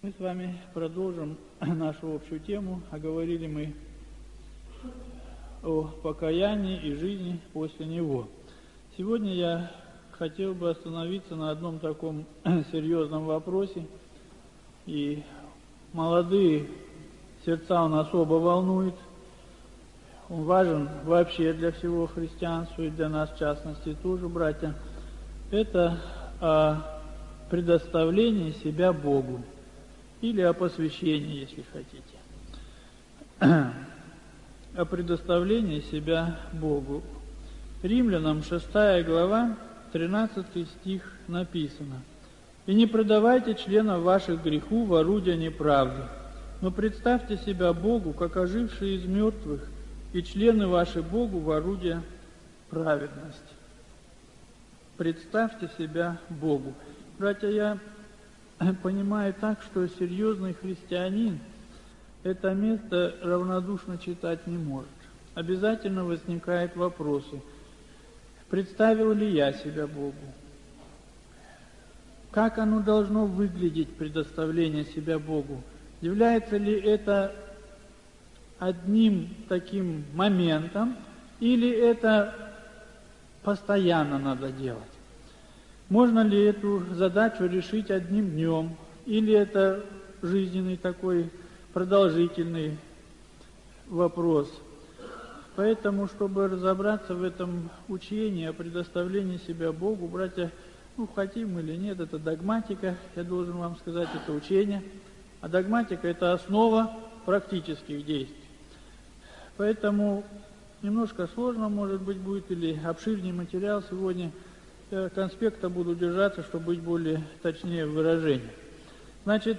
Мы с вами продолжим нашу общую тему. Говорили мы о покаянии и жизни после него. Сегодня я хотел бы остановиться на одном таком серьезном вопросе. И молодые сердца он особо волнует. Он важен вообще для всего христианства и для нас в частности тоже, братья. Это о предоставлении себя Богу. Или о посвящении, если хотите. О предоставлении себя Богу. Римлянам 6 глава, 13 стих написано: «И не предавайте членов ваших греху в орудие неправды, но представьте себя Богу, как ожившие из мертвых, и члены ваши Богу в орудие праведности». Представьте себя Богу. Братья, я понимаю так, что серьезный христианин это место равнодушно читать не может. Обязательно возникают вопросы. Представил ли я себя Богу? Как оно должно выглядеть, предоставление себя Богу? Является ли это одним таким моментом, или это постоянно надо делать? Можно ли эту задачу решить одним днем, или это жизненный такой продолжительный вопрос? Поэтому, чтобы разобраться в этом учении о предоставлении себя Богу, братья, хотим или нет, это догматика, я должен вам сказать, это учение. А догматика – это основа практических действий. Поэтому немножко сложно, может быть, будет, или обширнее материал сегодня. Конспекта буду держаться, чтобы быть более точнее в выражении. Значит,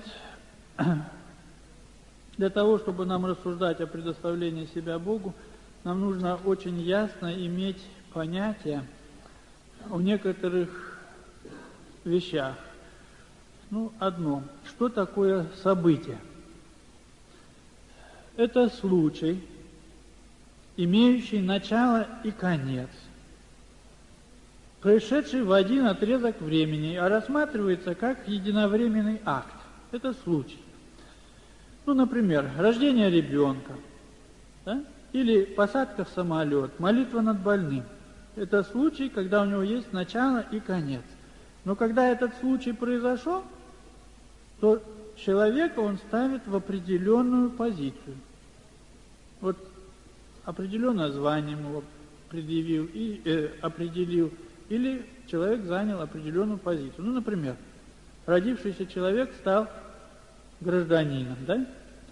для того, чтобы нам рассуждать о предоставлении себя Богу, нам нужно очень ясно иметь понятие о некоторых вещах. Одно. Что такое событие? Это случай, имеющий начало и конец, происшедший в один отрезок времени, а рассматривается как единовременный акт. Это случай. Например, рождение ребенка, да? Или посадка в самолет, молитва над больным. Это случай, когда у него есть начало и конец. Но когда этот случай произошел, то человека он ставит в определенную позицию. Вот определенное звание ему предъявил и определил, или человек занял определенную позицию. Например, родившийся человек стал гражданином, да?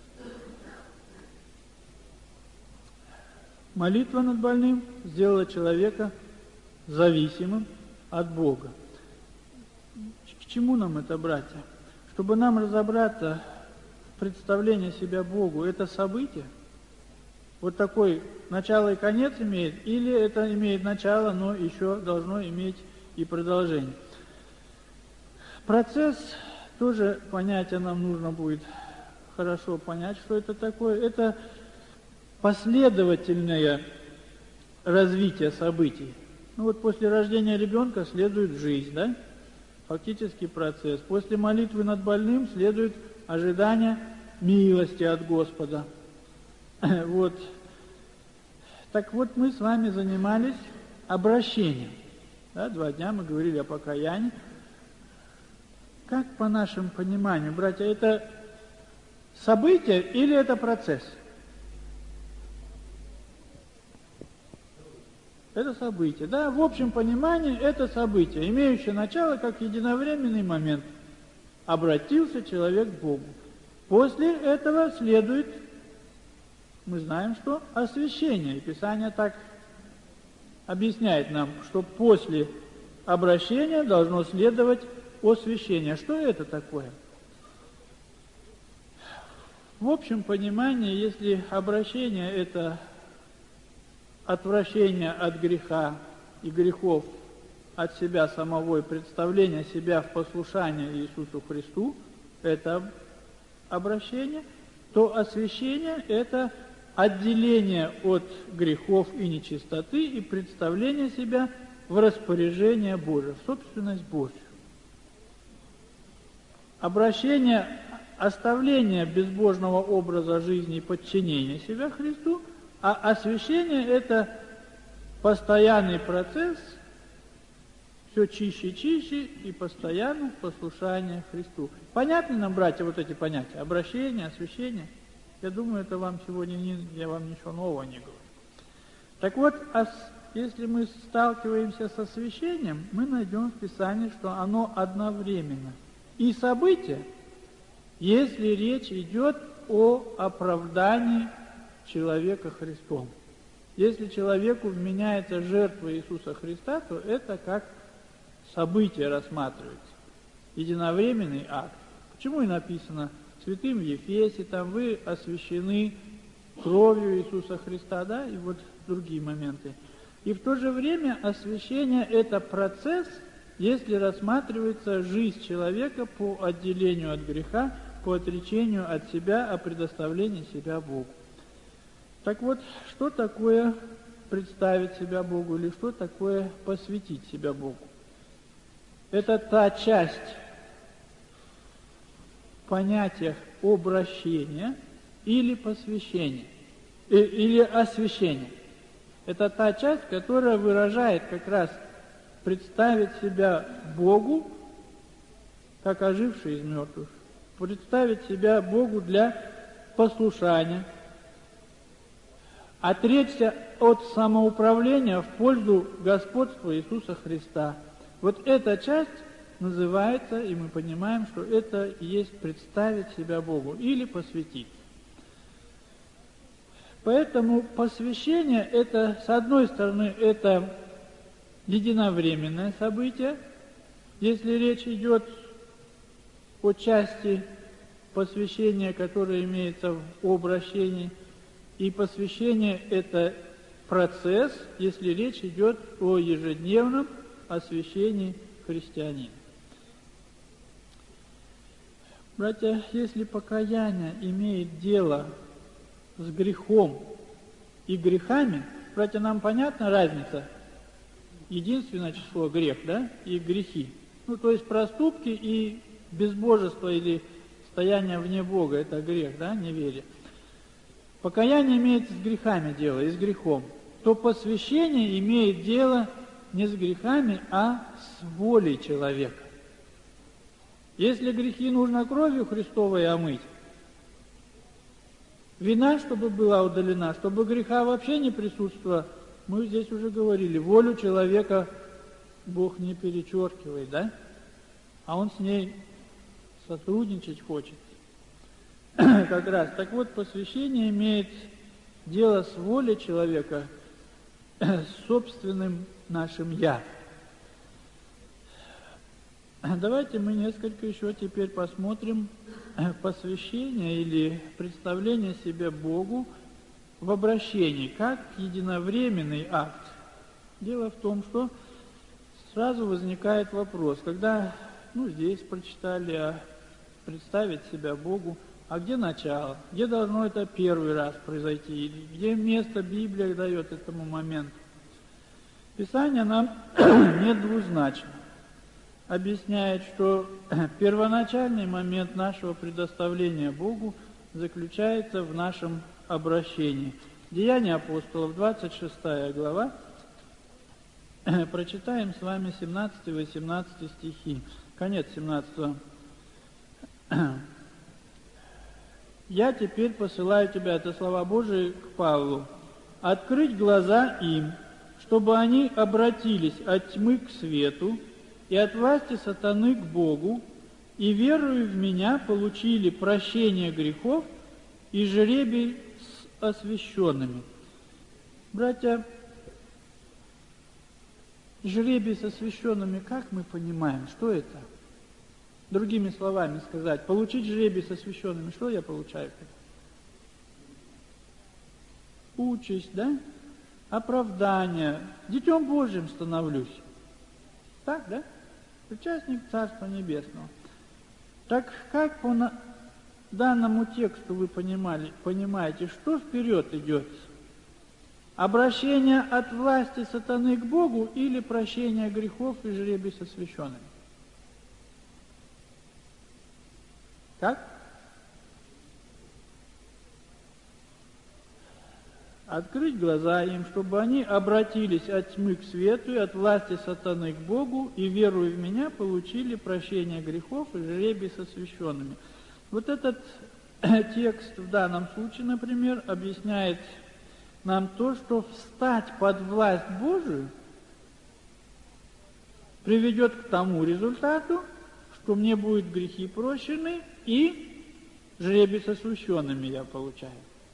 Молитва над больным сделала человека зависимым от Бога. К чему нам это, братья? Чтобы нам разобраться в представлении себя Богу, это событие? Вот такой начало и конец имеет, или это имеет начало, но еще должно иметь и продолжение. Процесс тоже понятие нам нужно будет хорошо понять, что это такое. Это последовательное развитие событий. После рождения ребенка следует жизнь, да? Фактический процесс. После молитвы над больным следует ожидание милости от Господа. Так вот, мы с вами занимались обращением. Да, 2 дня мы говорили о покаянии. Как по нашему пониманию, братья, это событие или это процесс? Это событие. Да, в общем понимании это событие, имеющее начало как единовременный момент. Обратился человек к Богу. После этого следует, мы знаем, что освящение. И Писание так объясняет нам, что после обращения должно следовать освящение. Что это такое? В общем понимании, если обращение – это отвращение от греха и грехов от себя самого и представление себя в послушание Иисусу Христу, это обращение, то освящение – это отделение от грехов и нечистоты и представление себя в распоряжение Божие, в собственность Божью. Обращение оставление безбожного образа жизни и подчинение себя Христу, а освящение – это постоянный процесс, все чище и чище, и постоянно послушание Христу. Понятны нам, братья, вот эти понятия? Обращение, освящение? Я думаю, это вам сегодня я вам ничего нового не говорю. Так вот, если мы сталкиваемся с освящением, мы найдем в Писании, что оно одновременно. И событие, если речь идет о оправдании человека Христом. Если человеку вменяется жертва Иисуса Христа, то это как событие рассматривается. Единовременный акт. Почему и написано святым в Ефесе, там вы освящены кровью Иисуса Христа, да, и вот другие моменты. И в то же время освящение – это процесс, если рассматривается жизнь человека по отделению от греха, по отречению от себя, о предоставлении себя Богу. Так вот, что такое представить себя Богу, или что такое посвятить себя Богу? Это та часть в понятиях обращения или посвящения, или освящения. Это та часть, которая выражает как раз представить себя Богу, как оживший из мертвых, представить себя Богу для послушания, отречься от самоуправления в пользу господства Иисуса Христа. Вот эта часть называется, и мы понимаем, что это и есть представить себя Богу или посвятить. Поэтому посвящение – это, с одной стороны, это единовременное событие, если речь идет о части посвящения, которое имеется в обращении, и посвящение – это процесс, если речь идет о ежедневном освящении христианина. Братья, если покаяние имеет дело с грехом и грехами, братья, нам понятна разница? Единственное число грех, да, и грехи. Ну, то есть проступки и безбожество или стояние вне Бога – это грех, да, неверие. Покаяние имеет с грехами дело, и с грехом. То посвящение имеет дело не с грехами, а с волей человека. Если грехи нужно кровью Христовой омыть, вина, чтобы была удалена, чтобы греха вообще не присутствовало, мы здесь уже говорили, волю человека Бог не перечеркивает, да? А Он с ней сотрудничать хочет. Как раз. Так вот, посвящение имеет дело с волей человека, с собственным нашим «я». Давайте мы несколько еще теперь посмотрим посвящение или представление себя Богу в обращении, как единовременный акт. Дело в том, что сразу возникает вопрос, когда, здесь прочитали представить себя Богу, а где начало? Где должно это первый раз произойти? Где место Библия дает этому моменту? Писание нам недвузначно объясняет, что первоначальный момент нашего предоставления Богу заключается в нашем обращении. Деяния апостолов, 26 глава, прочитаем с вами 17-18 стихи, конец 17. «Я теперь посылаю тебя, это слова Божии, к Павлу, открыть глаза им, чтобы они обратились от тьмы к свету и от власти сатаны к Богу, и, веруя в Меня, получили прощение грехов и жребий с освященными». Братья, жребий с освященными, как мы понимаем, что это? Другими словами сказать, получить жребий с освященными, что я получаю? Участь, да? Оправдание. Детем Божьим становлюсь. Так, да? Участник Царства Небесного. Так как по данному тексту вы понимаете, что вперед идет? Обращение от власти сатаны к Богу или прощение грехов и жребий с освященными? Как? открыть глаза им, чтобы они обратились от тьмы к свету и от власти сатаны к Богу, и, веруя в Меня, получили прощение грехов и жребий со священными. Вот этот текст в данном случае, например, объясняет нам то, что встать под власть Божию приведет к тому результату, что мне будут грехи прощены и жребий со священными я получаю.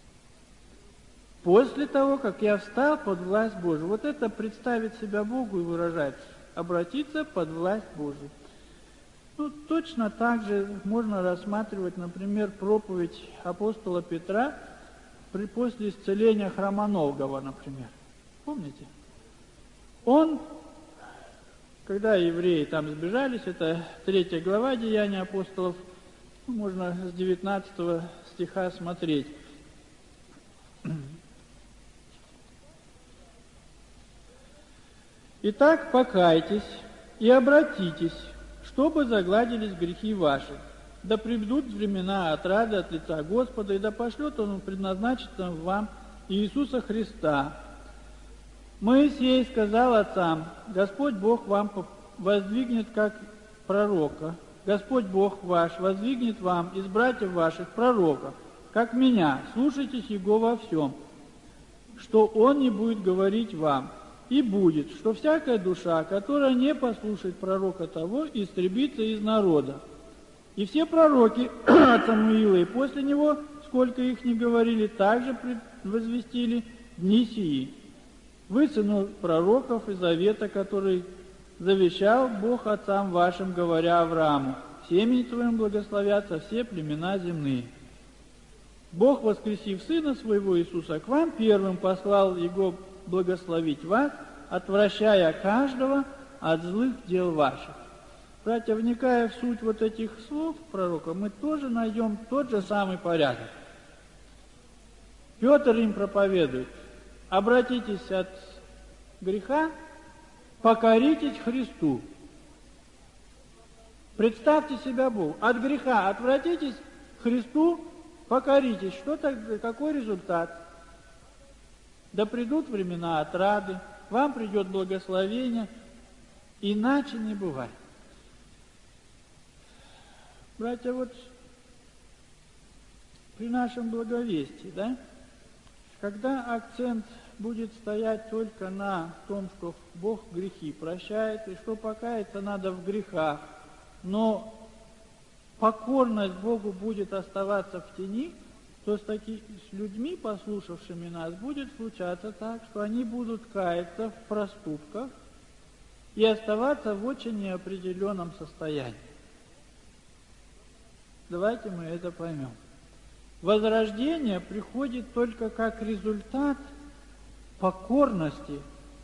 После того, как я встал под власть Божию. Вот это представить себя Богу и выражать, обратиться под власть Божию. Ну, точно так же можно рассматривать, например, проповедь апостола Петра после исцеления хромоногого, например. Помните? Он, когда евреи там сбежались, это 3 глава Деяний апостолов, можно с 19 стиха смотреть. «Итак, покайтесь и обратитесь, чтобы загладились грехи ваши. Да придут времена отрады от лица Господа, и да пошлет Он предназначенного вам Иисуса Христа. Моисей сказал отцам: Господь Бог вам воздвигнет как пророка. Господь Бог ваш воздвигнет вам из братьев ваших пророков, как меня. Слушайтесь Его во всем, что Он не будет говорить вам. И будет, что всякая душа, которая не послушает пророка того, истребится из народа. И все пророки от Самуила и после него, сколько их ни говорили, также возвестили дни сии. Вы, сыны пророков и завета, который завещал Бог отцам вашим, говоря Аврааму: в семени твоем благословятся все племена земные. Бог, воскресив Сына Своего Иисуса к вам, первым послал Его благословить вас, отвращая каждого от злых дел ваших». Братья, вникая в суть вот этих слов пророка, мы тоже найдем тот же самый порядок. Петр им проповедует: обратитесь от греха, покоритесь Христу. Представьте себя Богу. От греха отвратитесь, Христу покоритесь. Что тогда, какой результат? Да придут времена отрады, вам придет благословение, иначе не бывает. Братья, вот при нашем благовестии, да, когда акцент будет стоять только на том, что Бог грехи прощает, и что покаяться надо в грехах, но покорность Богу будет оставаться в тени, то с людьми, послушавшими нас, будет случаться так, что они будут каяться в проступках и оставаться в очень неопределенном состоянии. Давайте мы это поймем. Возрождение приходит только как результат покорности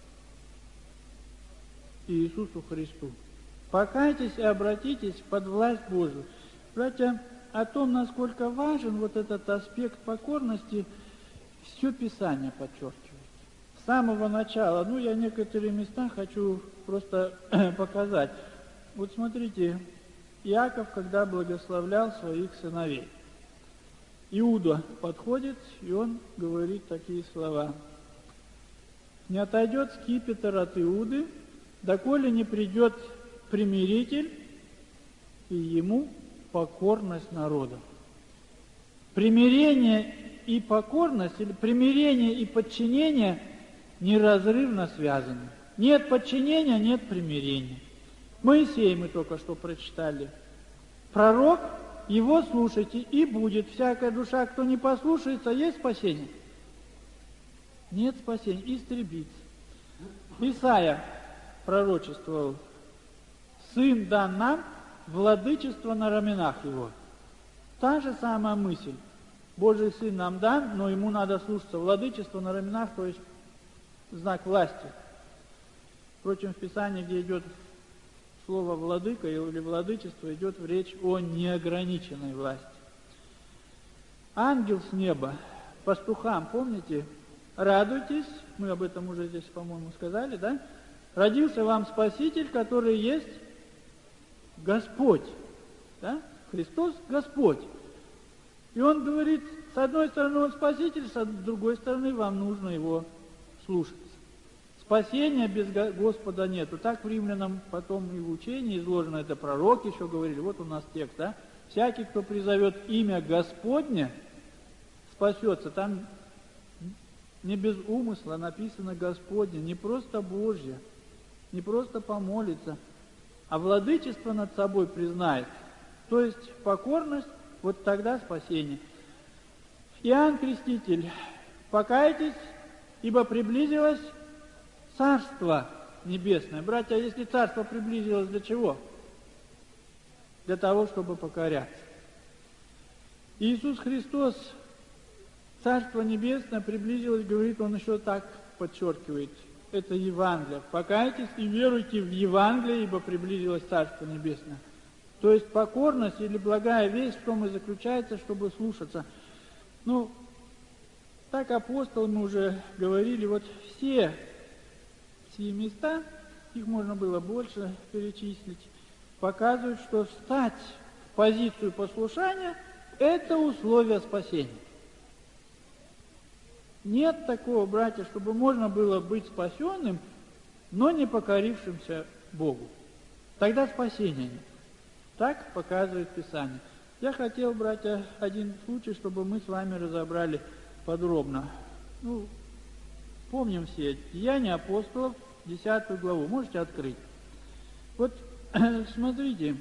Иисусу Христу. Покайтесь и обратитесь под власть Божию. Братья, о том, насколько важен вот этот аспект покорности, все Писание подчеркивает. С самого начала, я некоторые места хочу просто показать. Вот смотрите, Иаков, когда благословлял своих сыновей, Иуда подходит, и он говорит такие слова: «Не отойдет скипетр от Иуды, доколе не придет примиритель, и ему покорность народа». Примирение и покорность, или примирение и подчинение неразрывно связаны. Нет подчинения, нет примирения. Моисей мы только что прочитали. Пророк, его слушайте, и будет всякая душа, кто не послушается, есть спасение? Нет спасения, истребится. Исайя пророчествовал: «Сын дан нам, владычество на раменах его». Та же самая мысль. Божий Сын нам дан, но ему надо слушаться. Владычество на раменах, то есть знак власти. Впрочем, в Писании, где идет слово «владыка» или «владычество», идет речь о неограниченной власти. Ангел с неба пастухам, помните, радуйтесь, мы об этом уже здесь, по-моему, сказали, да? Родился вам Спаситель, который есть Господь, да? Христос Господь. И Он говорит с одной стороны, он Спаситель, с другой стороны, вам нужно его слушаться. Спасения без Господа нету. Так в Римлянам потом и в учении изложено, это пророки еще говорили, вот у нас текст, да? Всякий, кто призовет имя Господне, спасется. Там не без умысла написано Господне, не просто Божье, не просто помолится, а владычество над собой признает. То есть покорность, вот тогда спасение. Иоанн Креститель, покайтесь, ибо приблизилось Царство Небесное. Братья, если Царство приблизилось, для чего? Для того, чтобы покоряться. Иисус Христос, Царство Небесное приблизилось, говорит, Он еще так подчеркивает, это Евангелие. Покайтесь и веруйте в Евангелие, ибо приблизилось Царство Небесное. То есть покорность или благая весть в том и заключается, чтобы слушаться. Ну, так апостолы, мы уже говорили, вот все сии места, их можно было больше перечислить, показывают, что встать в позицию послушания – это условие спасения. Нет такого, братья, чтобы можно было быть спасенным, но не покорившимся Богу. Тогда спасения нет. Так показывает Писание. Я хотел, братья, один случай, чтобы мы с вами разобрали подробно. Ну, помним все Деяния апостолов, 10 главу. Можете открыть. Вот, смотрите,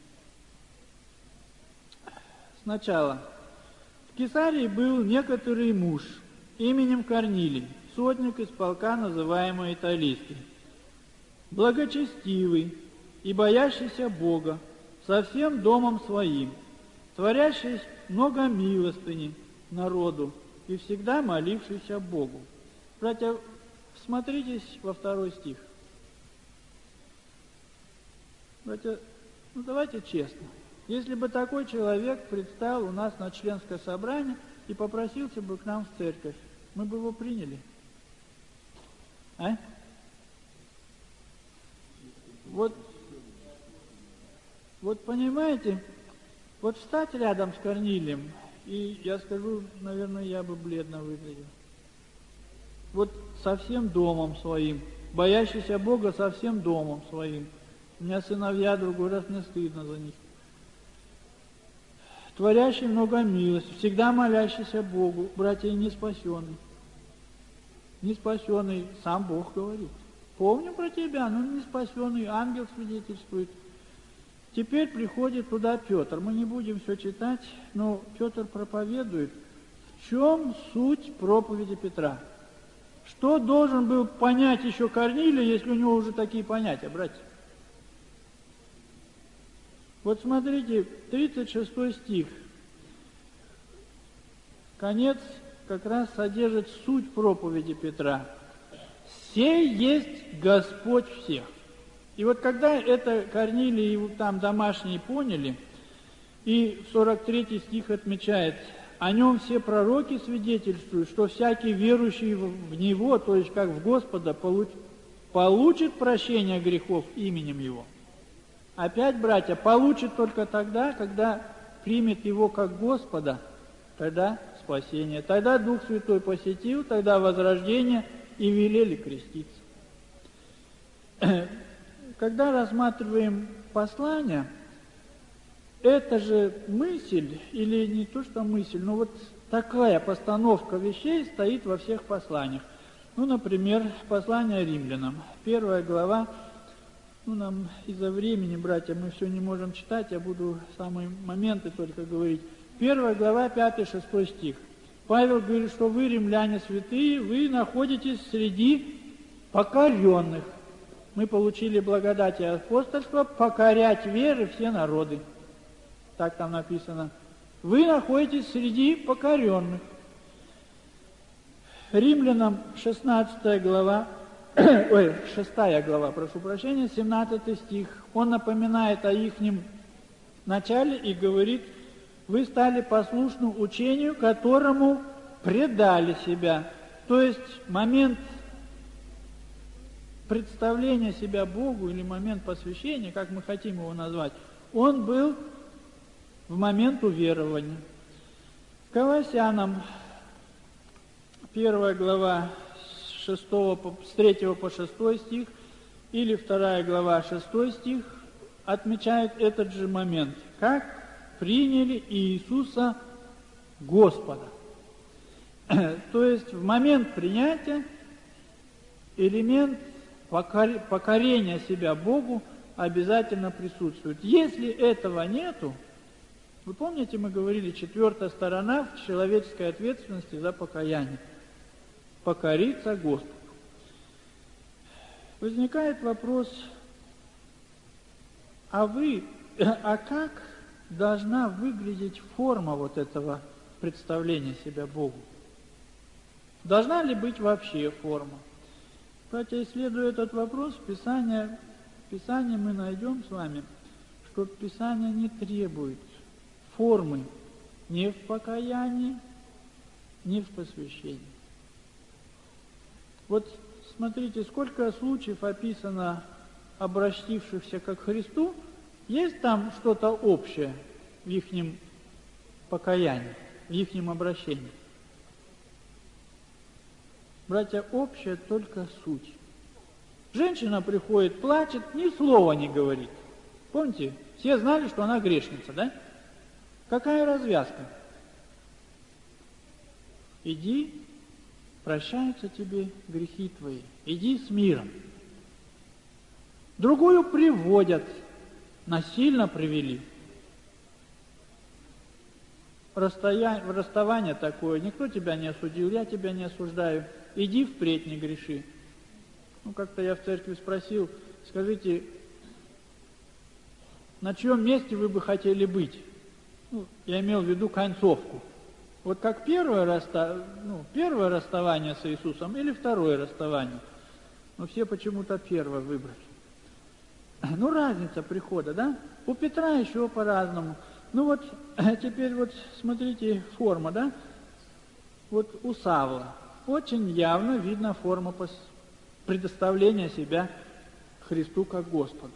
сначала. В Кесарии был некоторый муж именем Корнилий, сотник из полка, называемый Италийский, благочестивый и боящийся Бога, со всем домом своим, творящий много милостыни народу и всегда молившийся Богу. Братья, смотритесь во 2 стих. Братья, ну давайте честно. Если бы такой человек предстал у нас на членское собрание и попросился бы к нам в церковь, мы бы его приняли. А? Вот понимаете, вот встать рядом с Корнилием, и я скажу, наверное, я бы бледно выглядел. Вот со всем домом своим, боящийся Бога со всем домом своим. У меня сыновья, другой раз мне стыдно за них. Творящий много милости, всегда молящийся Богу, братья, и не спасенный. Не спасенный, сам Бог говорит. Помним про тебя, но не спасенный, ангел свидетельствует. Теперь приходит туда Петр. Мы не будем все читать, но Петр проповедует, в чем суть проповеди Петра. Что должен был понять еще Корнилий, если у него уже такие понятия, братья? Вот смотрите, 36 стих. Конец как раз содержит суть проповеди Петра. «Сей есть Господь всех». И вот когда это Корнилий и там домашние поняли, и 43 стих отмечает, о нем все пророки свидетельствуют, что всякий верующий в Него, то есть как в Господа, получит прощение грехов именем Его. Опять, братья, получит только тогда, когда примет Его как Господа, тогда спасение. Тогда Дух Святой посетил, тогда возрождение, и велели креститься. Когда рассматриваем послание, это же мысль, или не то что мысль, но вот такая постановка вещей стоит во всех посланиях. Ну, например, послание римлянам, 1 глава, ну, нам из-за времени, братья, мы все не можем читать, я буду самые моменты только говорить. 1 глава, 5-6 стих. Павел говорит, что вы, римляне святые, вы находитесь среди покоренных. Мы получили благодать и апостольство покорять веры все народы. Так там написано. Вы находитесь среди покоренных. Римлянам 16 глава, 6 глава, прошу прощения, 17 стих. Он напоминает о ихнем начале и говорит, вы стали послушны учению, которому предали себя. То есть момент представления себя Богу или момент посвящения, как мы хотим его назвать, он был в момент уверования. Колоссянам 1 глава с 3 по 6 стих или 2 глава 6 стих отмечает этот же момент, как приняли Иисуса Господа. То есть в момент принятия элемент покорения себя Богу обязательно присутствует. Если этого нету, вы помните, мы говорили, 4-я сторона в человеческой ответственности за покаяние. Покориться Господу. Возникает вопрос, а как должна выглядеть форма вот этого представления себя Богу? Должна ли быть вообще форма? Кстати, исследуя этот вопрос, в Писании мы найдем с вами, что Писание не требует формы ни в покаянии, ни в посвящении. Вот смотрите, сколько случаев описано обратившихся ко Христу, есть там что-то общее в ихнем покаянии, в ихнем обращении? Братья, общая только суть. Женщина приходит, плачет, ни слова не говорит. Помните, все знали, что она грешница, да? Какая развязка? Иди, прощаются тебе грехи твои, иди с миром. Другую приводят, насильно привели. Расставание такое, никто тебя не осудил, я тебя не осуждаю, иди впредь не греши. Как-то я в церкви спросил, скажите, на чьем месте вы бы хотели быть? Я имел в виду концовку. Вот как первое расставание с Иисусом или второе расставание? Все почему-то первое выбрали. Разница прихода, да? У Петра еще по-разному. Теперь смотрите, форма, да? У Савла очень явно видна форма предоставления себя Христу как Господу.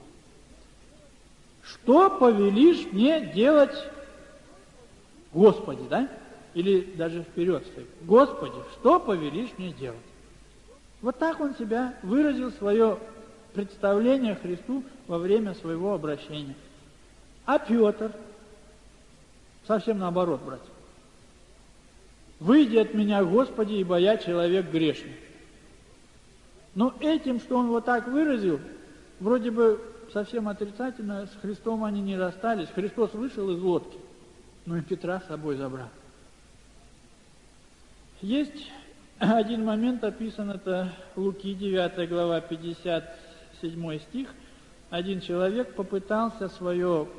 Что повелишь мне делать, Господи, да? Или даже вперед стоит. Господи, что повелишь мне делать? Вот так он себя выразил, свое представление Христу во время своего обращения. А Петр совсем наоборот, братья. «Выйди от меня, Господи, ибо я человек грешный». Но этим, что он вот так выразил, вроде бы совсем отрицательно, с Христом они не расстались. Христос вышел из лодки, но и Петра с собой забрал. Есть один момент, описан, это Луки, 9 глава, 57 стих. Один человек попытался свое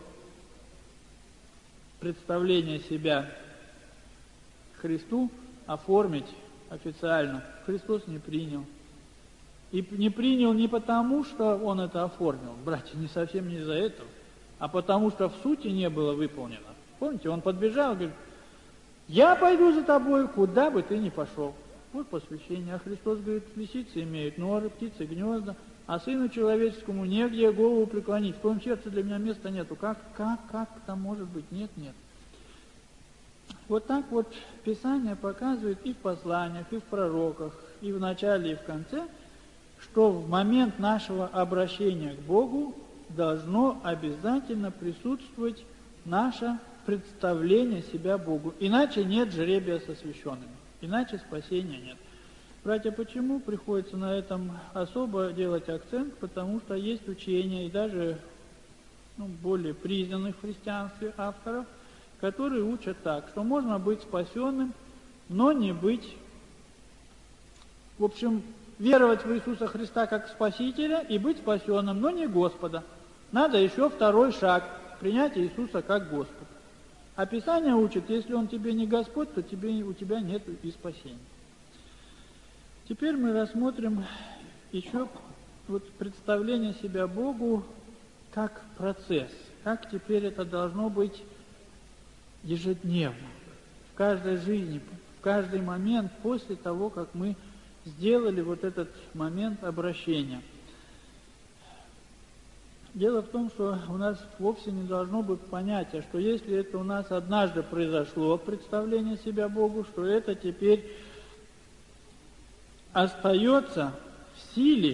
представление себя Христу оформить официально. Христос не принял. И не принял не потому, что он это оформил, братья, не совсем не из-за этого, а потому что в сути не было выполнено. Помните, он подбежал и говорит: «Я пойду за тобой, куда бы ты ни пошел». Вот посвящение. А Христос говорит: лисицы имеют норы, птицы гнезда, а Сыну Человеческому негде голову преклонить. В твоем сердце для меня места нету. Как там может быть? Нет. Вот так вот Писание показывает и в посланиях, и в пророках, и в начале, и в конце, что в момент нашего обращения к Богу должно обязательно присутствовать наше представление себя Богу. Иначе нет жребия с освященными, иначе спасения нет. Братья, почему приходится на этом особо делать акцент? Потому что есть учения, и даже более признанных в христианстве авторов, которые учат так, что можно быть спасенным, но не быть, веровать в Иисуса Христа как Спасителя и быть спасенным, но не Господа. Надо еще второй шаг – принять Иисуса как Господа. А Писание учит, если Он тебе не Господь, то у тебя нет и спасения. Теперь мы рассмотрим еще представление себя Богу как процесс, как теперь это должно быть ежедневно, в каждой жизни, в каждый момент после того, как мы сделали этот момент обращения. Дело в том, что у нас вовсе не должно быть понятия, что если это у нас однажды произошло, представление себя Богу, что это теперь остается в силе,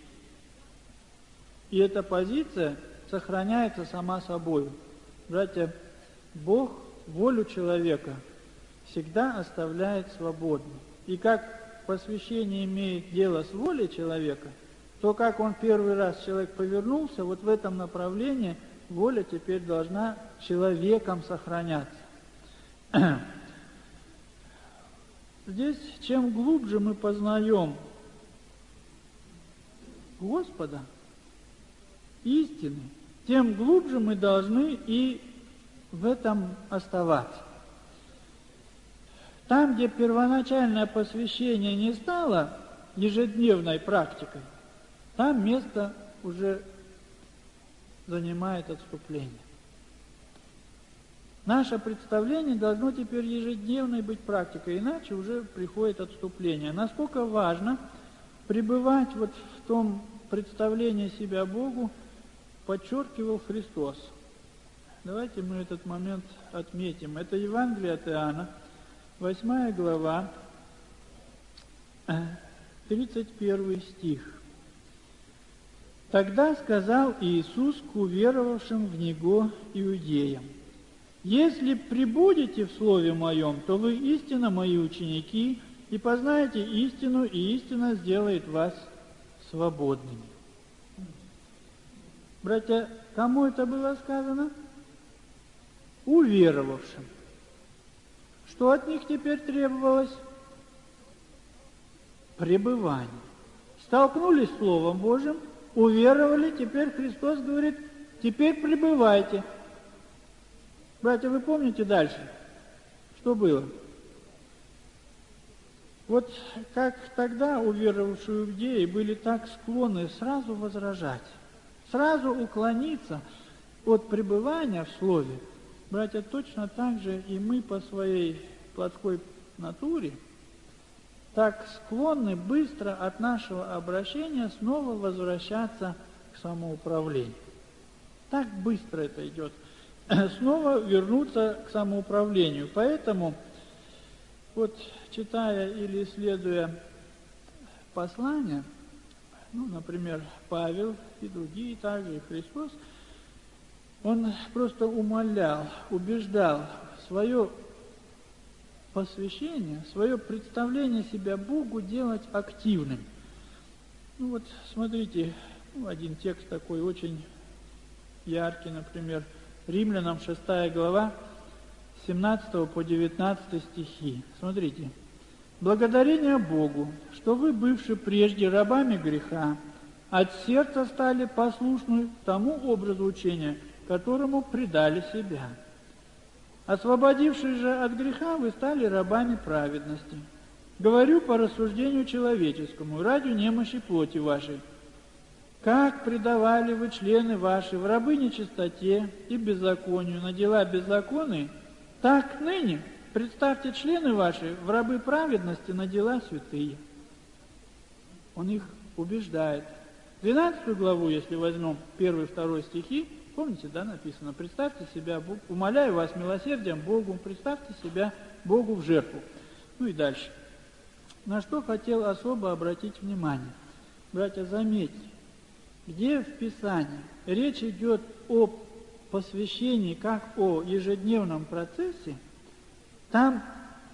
и эта позиция сохраняется сама собой. Братья, Бог волю человека всегда оставляет свободной. И как посвящение имеет дело с волей человека, то как он первый раз человек повернулся, вот в этом направлении воля теперь должна человеком сохраняться. Здесь, чем глубже мы познаем Господа, истины, тем глубже мы должны и в этом оставаться. Там, где первоначальное посвящение не стало ежедневной практикой, там место уже занимает отступление. Наше представление должно теперь ежедневной быть практикой, иначе уже приходит отступление. Насколько важно пребывать вот в том представлении себя Богу, подчеркивал Христос. Давайте мы этот момент отметим. Это Евангелие от Иоанна, 8 глава, 31 стих. «Тогда сказал Иисус к уверовавшим в Него иудеям: если пребудете в Слове Моем, то вы истинно Мои ученики, и познаете истину, и истина сделает вас свободными». Братья, кому это было сказано? Уверовавшим. Что от них теперь требовалось? Пребывание. Столкнулись с Словом Божьим, уверовали, теперь Христос говорит: теперь пребывайте. Братья, вы помните дальше, что было? Вот как тогда уверовавшие иудеи были так склонны сразу возражать, сразу уклониться от пребывания в Слове, братья, точно так же и мы по своей плотской натуре так склонны быстро от нашего обращения снова возвращаться к самоуправлению. Так быстро это идет. Снова вернуться к самоуправлению. Поэтому, вот читая или исследуя послания, например, Павел и другие, также и Христос, он просто умолял, убеждал свое посвящение, свое представление себя Богу делать активным. Смотрите, один текст такой очень яркий, например, Римлянам 6 глава, 17 по 19 стихи. Смотрите. «Благодарение Богу, что вы, бывшие прежде рабами греха, от сердца стали послушны тому образу учения, которому предали себя. Освободившись же от греха, вы стали рабами праведности. Говорю по рассуждению человеческому, ради немощи плоти вашей. Как предавали вы члены ваши в рабы нечистоте и беззаконию на дела беззаконные, так ныне представьте члены ваши в рабы праведности на дела святые». Он их убеждает. 12 главу, если возьмем 1-2 стихи, помните, да, написано: «Представьте себя, умоляю вас милосердием Богу, представьте себя Богу в жертву». И дальше. На что хотел особо обратить внимание. Братья, заметьте, где в Писании речь идет о посвящении как о ежедневном процессе, там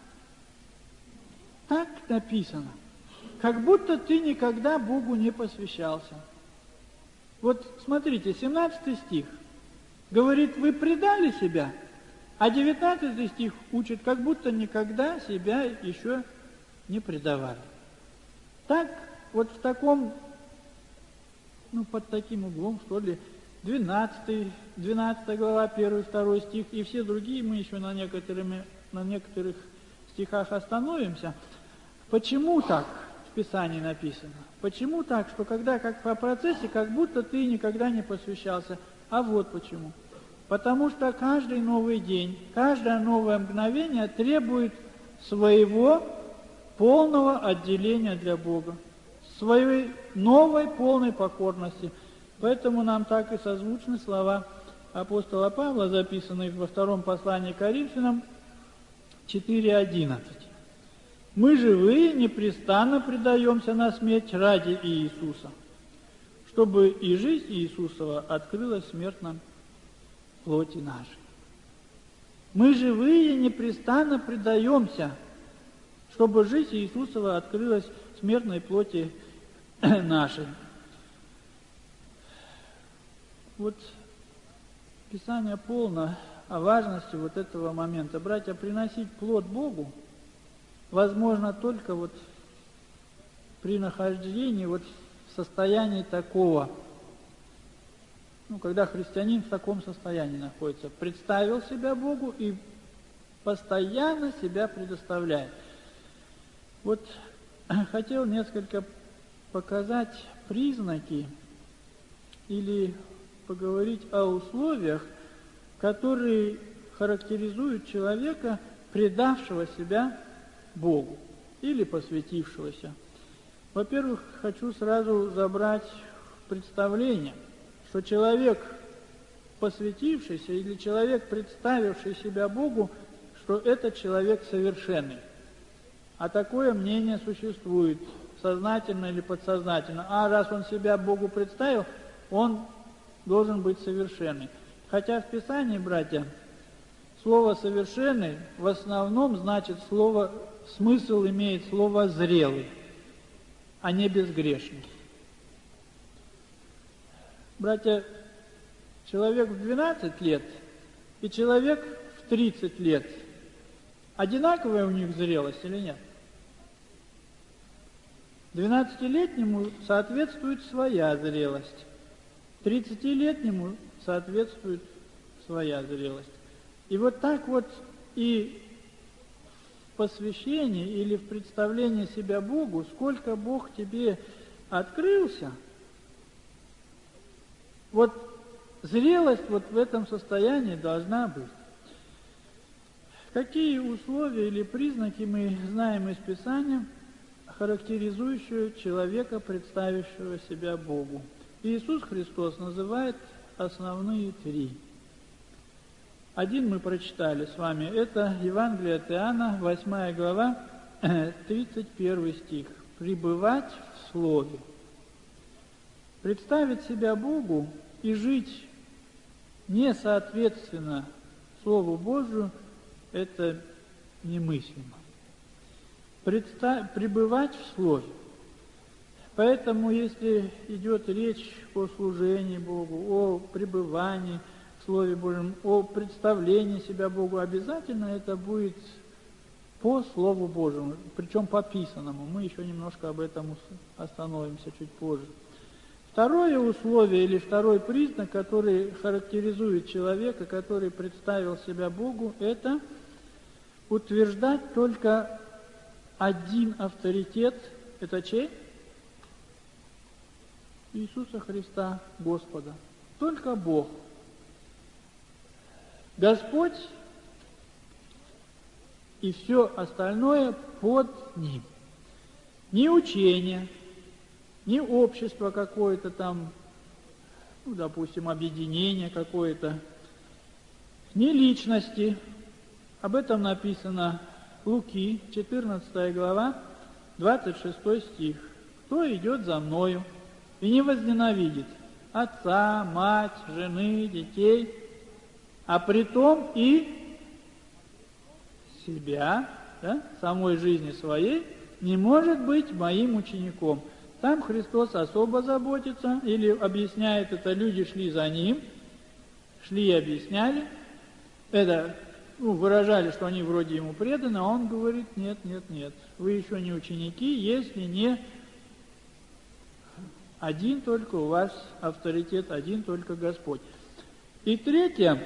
так написано, как будто ты никогда Богу не посвящался. Вот смотрите, 17 стих говорит: вы предали себя, а 19 стих учит, как будто никогда себя еще не предавали. Так, вот в таком, под таким углом, что ли, 12 глава, 1-2 стих, и все другие мы еще на некоторых стихах остановимся. Почему так в Писании написано? Почему так, что когда как по процессе, как будто ты никогда не посвящался? А вот почему. Потому что каждый новый день, каждое новое мгновение требует своего полного отделения для Бога, своей новой полной покорности. Поэтому нам так и созвучны слова апостола Павла, записанные во втором послании к Коринфянам 4:11. «Мы живые непрестанно предаемся на смерть ради Иисуса, чтобы и жизнь Иисусова открылась в смертном плоти нашей». Мы живые непрестанно предаемся, чтобы жизнь Иисусова открылась в смертной плоти нашей. Вот Писание полно о важности вот этого момента. Братья, приносить плод Богу возможно только вот при нахождении вот в состоянии такого, когда христианин в таком состоянии находится, представил себя Богу и постоянно себя предоставляет. Вот хотел несколько показать признаки или поговорить о условиях, которые характеризуют человека, предавшего себя Богу или посвятившегося. Во-первых, хочу сразу забрать представление, что человек, посвятившийся или человек, представивший себя Богу, что этот человек совершенный. А такое мнение существует, сознательно или подсознательно. А раз он себя Богу представил, он должен быть совершенный. Хотя в Писании, братья, слово «совершенный» в основном значит смысл имеет слово «зрелый», а не «безгрешный». Братья, человек в 12 лет и человек в 30 лет, одинаковая у них зрелость или нет? 12-летнему соответствует своя зрелость, 30-летнему соответствует своя зрелость. И вот так вот и в посвящении или в представлении себя Богу, сколько Бог тебе открылся, вот зрелость вот в этом состоянии должна быть. Какие условия или признаки мы знаем из Писания, характеризующие человека, представившего себя Богу? Иисус Христос называет основные три. Один мы прочитали с вами, это Евангелие от Иоанна, 8 глава, 31 стих. «Пребывать в Слове». Представить себя Богу и жить не соответственно Слову Божию – это немыслимо. Пребывать в Слове. Поэтому, если идет речь о служении Богу, о пребывании в Слове Божьем, о представлении себя Богу, обязательно это будет по Слову Божьему, причем по писанному. Мы еще немножко об этом остановимся чуть позже. Второе условие или второй признак, который характеризует человека, который представил себя Богу, это утверждать только один авторитет. Это чей? Иисуса Христа, Господа. Только Бог. Господь и все остальное под Ним. Ни учение, ни общество какое-то там, допустим, объединение какое-то, ни личности. Об этом написано Луки, 14 глава, 26 стих. «Кто идет за Мною и не возненавидит отца, мать, жены, детей, а притом и себя, самой жизни своей, не может быть моим учеником». Там Христос особо заботится, или объясняет это, люди шли за Ним, шли и объясняли, это выражали, что они вроде Ему преданы, а Он говорит, нет, вы еще не ученики, если не один только у вас авторитет, один только Господь. И третье,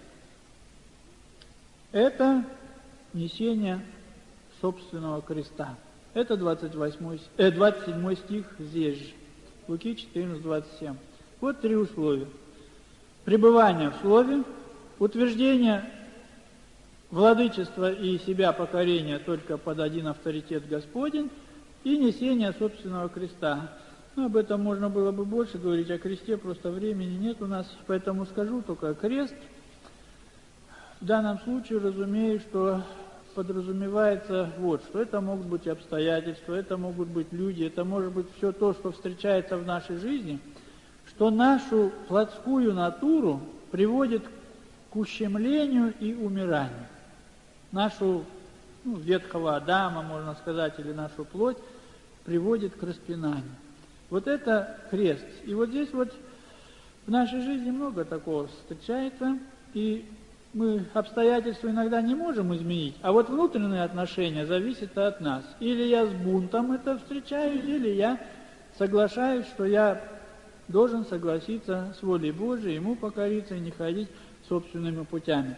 это несение собственного креста. Это 27 стих здесь же, Луки 14:27. Вот три условия. Пребывание в Слове, утверждение владычества и себя покорения только под один авторитет Господень и несение собственного креста. Об этом можно было бы больше говорить, о кресте просто времени нет у нас, поэтому скажу только крест. В данном случае разумею, что подразумевается вот, что это могут быть обстоятельства, это могут быть люди, это может быть все то, что встречается в нашей жизни, что нашу плотскую натуру приводит к ущемлению и умиранию. Нашу ветхого Адама, можно сказать, или нашу плоть приводит к распинанию. Вот это крест. И вот здесь вот в нашей жизни много такого встречается, и мы обстоятельства иногда не можем изменить, а вот внутренние отношения зависят от нас. Или я с бунтом это встречаю, или я соглашаюсь, что я должен согласиться с волей Божией, ему покориться и не ходить собственными путями.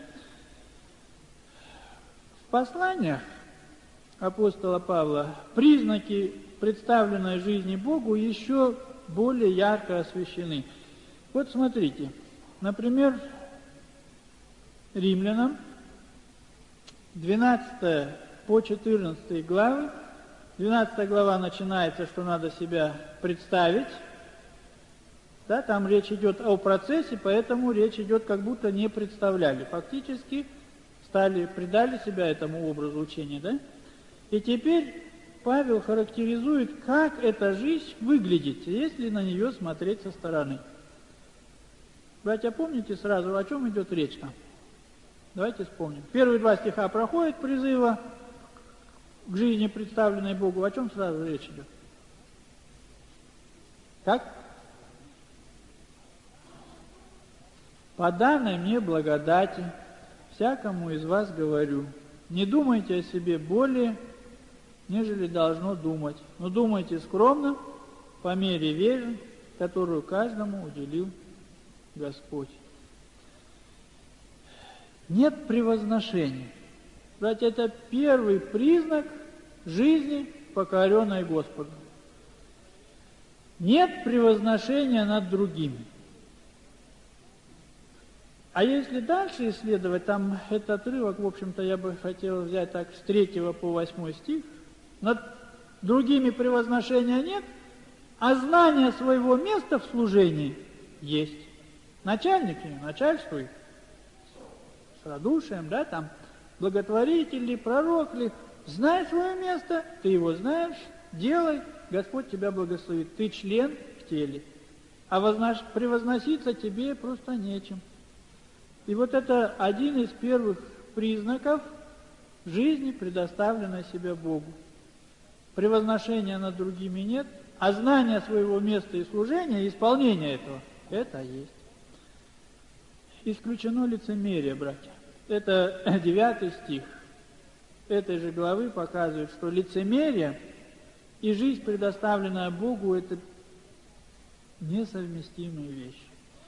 В посланиях апостола Павла признаки представленной жизни Богу еще более ярко освещены. Вот смотрите, например, Римлянам, 12 по 14 главы. 12 глава начинается, что надо себя представить. Да, там речь идет о процессе, поэтому речь идет, как будто не представляли. Фактически придали себя этому образу учения. Да? И теперь Павел характеризует, как эта жизнь выглядит, если на нее смотреть со стороны. Братья, помните сразу, о чем идет речь там? Давайте вспомним. Первые 2 стиха проходят призыва к жизни, представленной Богу. О чем сразу речь идет? Как? «По данной мне благодати всякому из вас говорю, не думайте о себе более, нежели должно думать, но думайте скромно, по мере веры, которую каждому уделил Господь». Нет превозношения. Братья, это первый признак жизни, покоренной Господу. Нет превозношения над другими. А если дальше исследовать, там этот отрывок, в общем-то, я бы хотел взять так с 3 по 8 стих. Над другими превозношения нет, а знание своего места в служении есть. Начальник начальствует с радушием, да, там, благотворитель ли, пророк ли, знай свое место, ты его знаешь, делай, Господь тебя благословит, ты член в теле, а превозноситься тебе просто нечем. И вот это один из первых признаков жизни, предоставленной себе Богу. Превозношения над другими нет, а знание своего места и служения, и исполнение этого, это есть. Исключено лицемерие, братья. Это 9 стих этой же главы показывает, что лицемерие и жизнь, предоставленная Богу, это несовместимые вещи.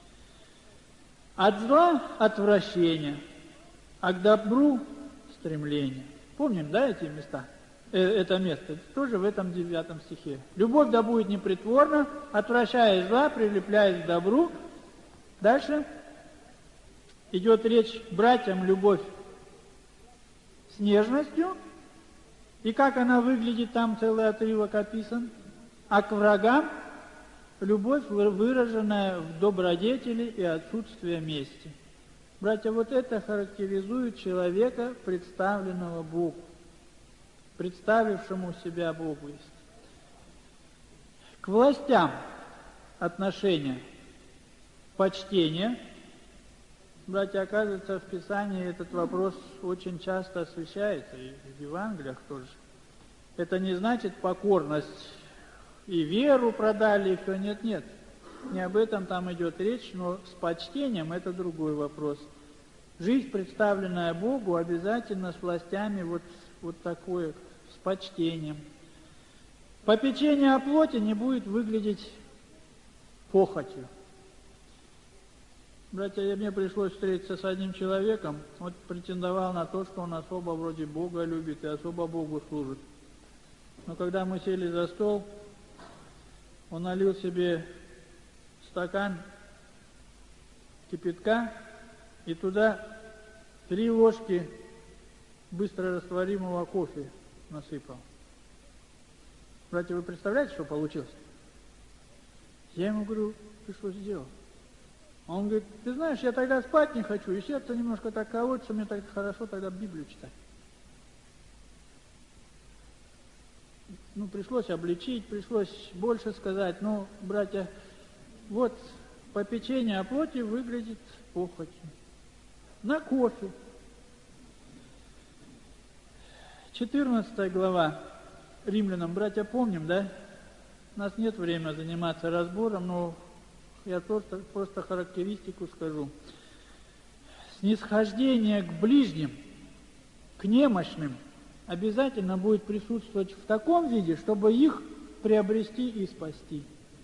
От зла отвращение, а к добру стремление. Помним, да, эти места? Это место тоже в этом 9 стихе. Любовь да будет непритворна, отвращаясь зла, прилепляясь к добру. Дальше идет речь к братьям, любовь с нежностью. И как она выглядит, там целый отрывок описан. А к врагам любовь, выраженная в добродетели и отсутствии мести. Братья, вот это характеризует человека, представленного Богу, представившему себя Богу. К властям отношение почтения. Братья, оказывается, в Писании этот вопрос очень часто освещается, и в Евангелиях тоже. Это не значит покорность и веру продали, и все. Нет. Не об этом там идет речь, но с почтением это другой вопрос. Жизнь, представленная Богу, обязательно с властями вот такое, с почтением. Попечение о плоти не будет выглядеть похотью. Братья, мне пришлось встретиться с одним человеком, вот претендовал на то, что он особо вроде Бога любит и особо Богу служит. Но когда мы сели за стол, он налил себе стакан кипятка и туда 3 ложки быстрорастворимого кофе насыпал. Братья, вы представляете, что получилось? Я ему говорю, ты что сделал? Он говорит, ты знаешь, я тогда спать не хочу, и сердце немножко так колотится, мне так хорошо тогда Библию читать. Ну, пришлось обличить, пришлось больше сказать. Ну, братья, вот попечение о плоти выглядит похотью. На кофе. 14 глава Римлянам, братья, помним, да? У нас нет времени заниматься разбором, но я просто характеристику скажу. Снисхождение к ближним, к немощным обязательно будет присутствовать в таком виде, чтобы их приобрести и спасти.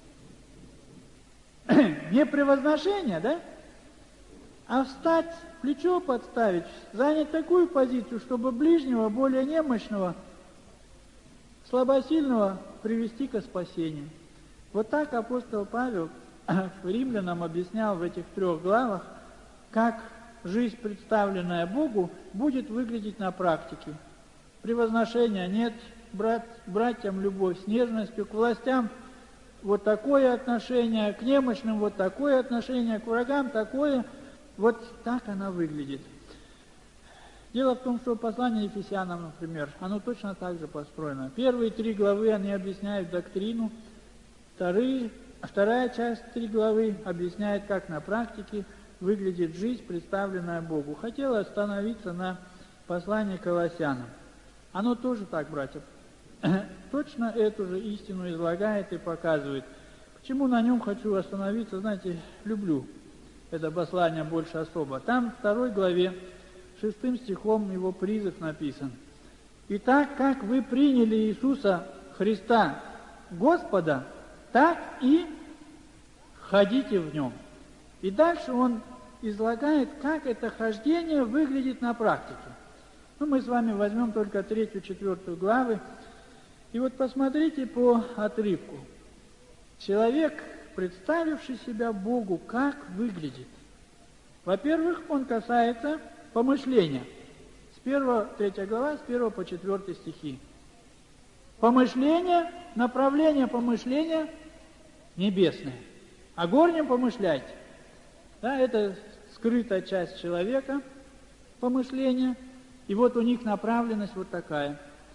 Не превозношение, да? А встать, плечо подставить, занять такую позицию, чтобы ближнего, более немощного, слабосильного привести ко спасению. Вот так апостол Павел Римлянам объяснял в этих 3 главах, как жизнь, представленная Богу, будет выглядеть на практике. Превозношения нет, братьям любовь с нежностью, к властям вот такое отношение, к немощным вот такое отношение, к врагам такое. Вот так она выглядит. Дело в том, что послание Ефесянам, например, оно точно так же построено. Первые 3 главы, они объясняют доктрину, вторая часть 3 главы объясняет, как на практике выглядит жизнь, представленная Богу. Хотела остановиться на послании к Колоссянам. Оно тоже так, братья, точно эту же истину излагает и показывает. Почему на нем хочу остановиться, знаете, люблю это послание больше особо. Там в 2 главе, 6 стихом его призыв написан. «Итак, как вы приняли Иисуса Христа Господа, так и ходите в Нем». И дальше он излагает, как это хождение выглядит на практике. Ну, мы с вами возьмем только 3-4 главы. И вот посмотрите по отрывку. Человек, представивший себя Богу, как выглядит? Во-первых, он касается помышления. 3 глава, с 1 по 4 стихи. Помышление, направление помышления небесное. О горнем помышляйте. Да, это скрытая часть человека, помышления. И вот у них направленность вот такая.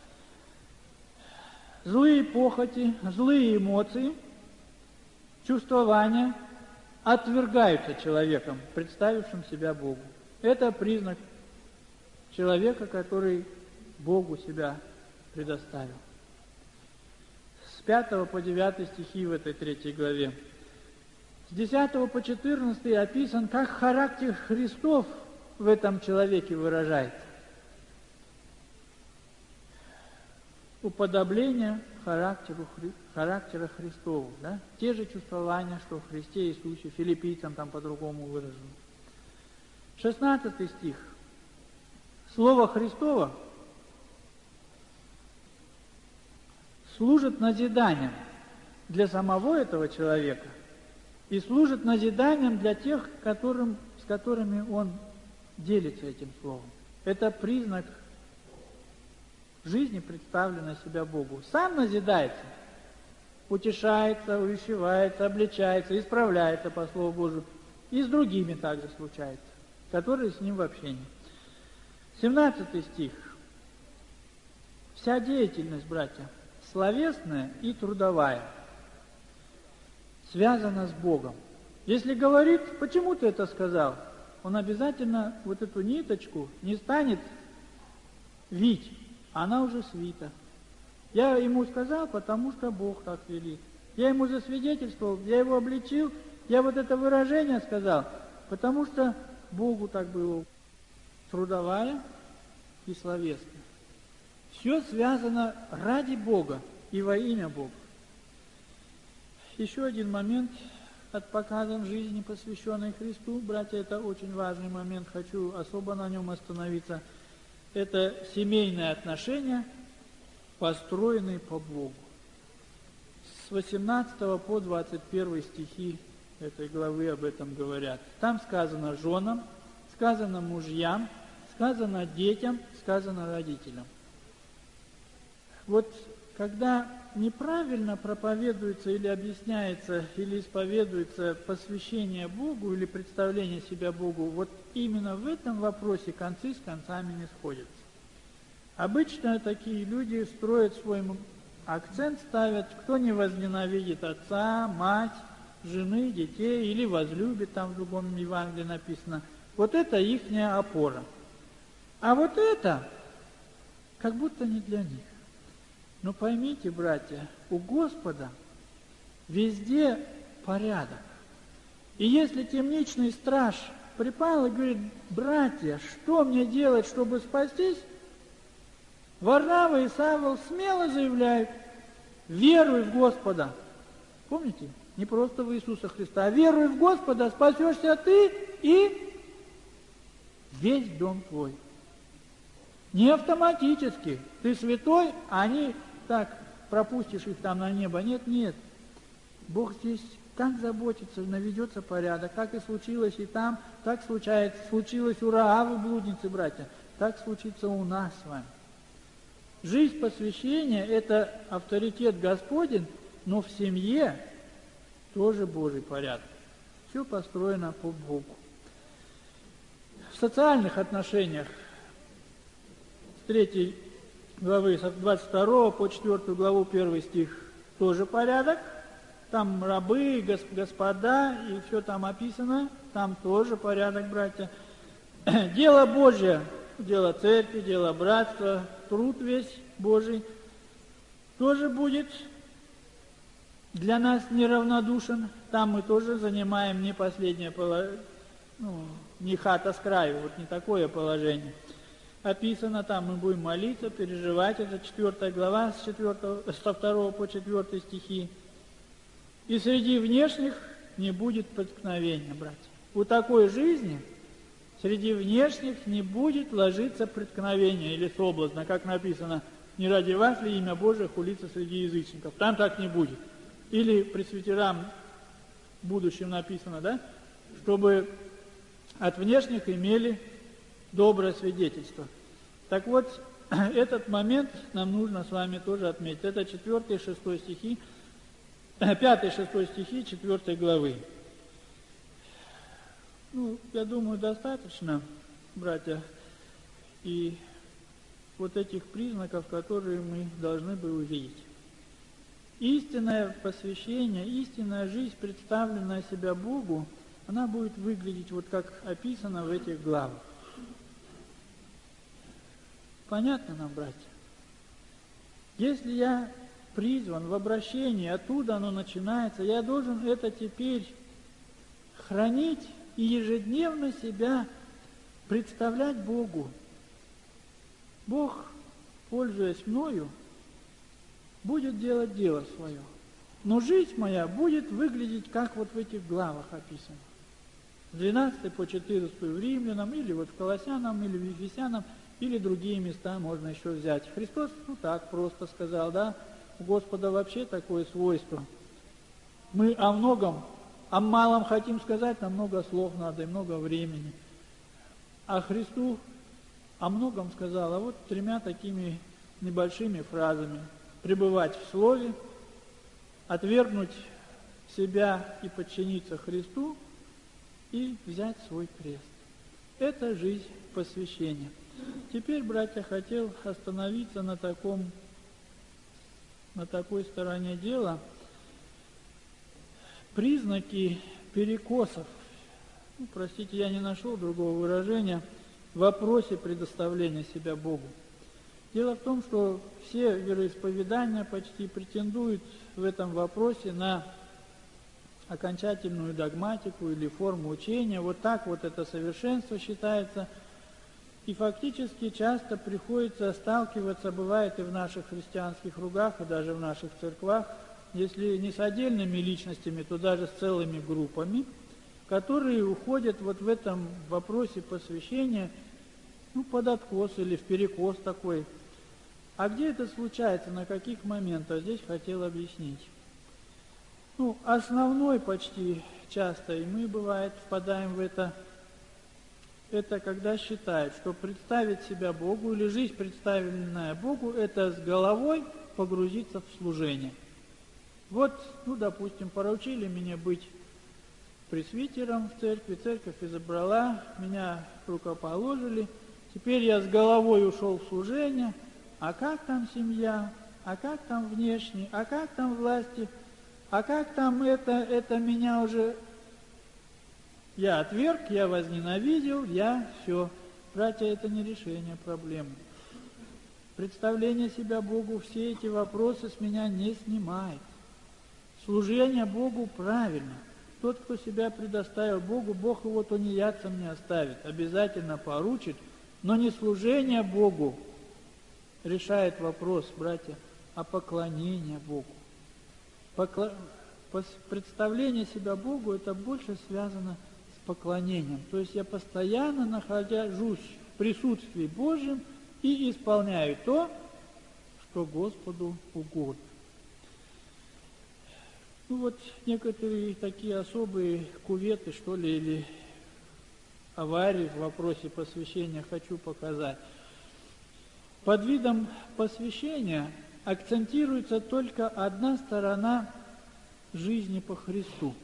Злые похоти, злые эмоции, чувствования отвергаются человеком, представившим себя Богу. Это признак человека, который Богу себя предоставил. С 5 по 9 стихи в этой 3 главе. С 10 по 14 описан, как характер Христов в этом человеке выражается. Уподобление характера Христову. Да? Те же чувствования, что в Христе Иисусе, филиппийцам там по-другому выражено. 16 стих. Слово Христово служит назиданием для самого этого человека и служит назиданием для тех, с которыми он делится этим словом. Это признак жизни, представленной себя Богу. Сам назидается, утешается, увещевается, обличается, исправляется по Слову Божию. И с другими также случается, которые с ним в общении. 17 стих. Вся деятельность, братья, словесная и трудовая, связана с Богом. Если говорит, почему ты это сказал, он обязательно вот эту ниточку не станет вить, она уже свита. Я ему сказал, потому что Бог так велит. Я ему засвидетельствовал, я его обличил, я вот это выражение сказал, потому что Богу так было. Трудовая и словесная. Все связано ради Бога и во имя Бога. Еще один момент от показан жизни, посвященной Христу. Братья, это очень важный момент, хочу особо на нем остановиться. Это семейные отношения, построенные по Богу. С 18 по 21 стихи этой главы об этом говорят. Там сказано женам, сказано мужьям, сказано детям, сказано родителям. Вот когда неправильно проповедуется или объясняется, или исповедуется посвящение Богу или представление себя Богу, вот именно в этом вопросе концы с концами не сходятся. Обычно такие люди строят свой акцент, ставят, кто не возненавидит отца, мать, жены, детей, или возлюбит, там в другом Евангелии написано. Вот это ихняя опора. А вот это как будто не для них. Но поймите, братья, у Господа везде порядок. И если темничный страж припал и говорит: братья, что мне делать, чтобы спастись? Варнава и Савл смело заявляют: веруй в Господа. Помните? Не просто в Иисуса Христа, а веруй в Господа, спасешься ты и весь дом твой. Не автоматически. Ты святой, а они так, пропустишь их там на небо. Нет, нет. Бог здесь так заботится, наведется порядок, как и случилось и там, так случилось у Раавы блудницы, братья, так случится у нас с вами. Жизнь посвящения – это авторитет Господень, но в семье тоже Божий порядок. Все построено по Богу. В социальных отношениях с 3 главы, с 22 по 4 главу, 1 стих, тоже порядок. Там рабы, господа, и все там описано. Там тоже порядок, братья. Дело Божье, дело церкви, дело братства, труд весь Божий тоже будет для нас неравнодушен. Там мы тоже занимаем не последнее положение, не хата с краю, вот не такое положение. Описано там, мы будем молиться, переживать. Это 4 глава, со 2 по 4 стихи. И среди внешних не будет преткновения, братья. У такой жизни среди внешних не будет ложиться преткновения или соблазна, как написано: не ради вас ли имя Божие хулится среди язычников. Там так не будет. Или пресвитерам в будущем написано, да, чтобы от внешних имели доброе свидетельство. Так вот, этот момент нам нужно с вами тоже отметить. Это 4 и 6 стихи, 5 и 6 стихи 4 главы. Я думаю, достаточно, братья, и вот этих признаков, которые мы должны бы увидеть. Истинное посвящение, истинная жизнь, представленная себя Богу, она будет выглядеть вот как описано в этих главах. Понятно нам, братья? Если я призван в обращении, оттуда оно начинается, я должен это теперь хранить и ежедневно себя представлять Богу. Бог, пользуясь мною, будет делать дело свое. Но жизнь моя будет выглядеть, как вот в этих главах описано. С 12 по 14 в Римлянам, или вот в Колоссянам, или в Ефесянам, или другие места можно еще взять. Христос так просто сказал, да, у Господа вообще такое свойство. Мы о многом, о малом хотим сказать, нам много слов надо и много времени. А Христу о многом сказал, а вот 3 такими небольшими фразами. Пребывать в Слове, отвергнуть себя и подчиниться Христу, и взять свой крест. Это жизнь посвящения. Теперь, братья, хотел остановиться на такой стороне дела. Признаки перекосов, простите, я не нашел другого выражения, в вопросе предоставления себя Богу. Дело в том, что все вероисповедания почти претендуют в этом вопросе на окончательную догматику или форму учения. Вот так вот это совершенство считается. И фактически часто приходится сталкиваться, бывает и в наших христианских кругах, и даже в наших церквах, если не с отдельными личностями, то даже с целыми группами, которые уходят вот в этом вопросе посвящения, под откос или в перекос такой. А где это случается, на каких моментах? Здесь хотел объяснить. Основной почти часто, и мы, бывает, впадаем в это когда считают, что представить себя Богу или жизнь, представленная Богу, это с головой погрузиться в служение. Вот, допустим, поручили меня быть пресвитером в церкви, церковь изобрала, меня рукоположили, теперь я с головой ушел в служение, а как там семья, а как там внешне, а как там власти, а как там это меня уже... Я отверг, я возненавидел, я все. Братья, это не решение проблемы. Представление себя Богу все эти вопросы с меня не снимает. Служение Богу правильно. Тот, кто себя предоставил Богу, Бог его тунеядцем не оставит, обязательно поручит, но не служение Богу решает вопрос, братья, а поклонение Богу. Представление себя Богу, это больше связано с поклонением. То есть я постоянно нахожусь в присутствии Божьем и исполняю то, что Господу угодно. Некоторые такие особые куветы, что ли, или аварии в вопросе посвящения хочу показать. Под видом посвящения акцентируется только одна сторона жизни по Христу.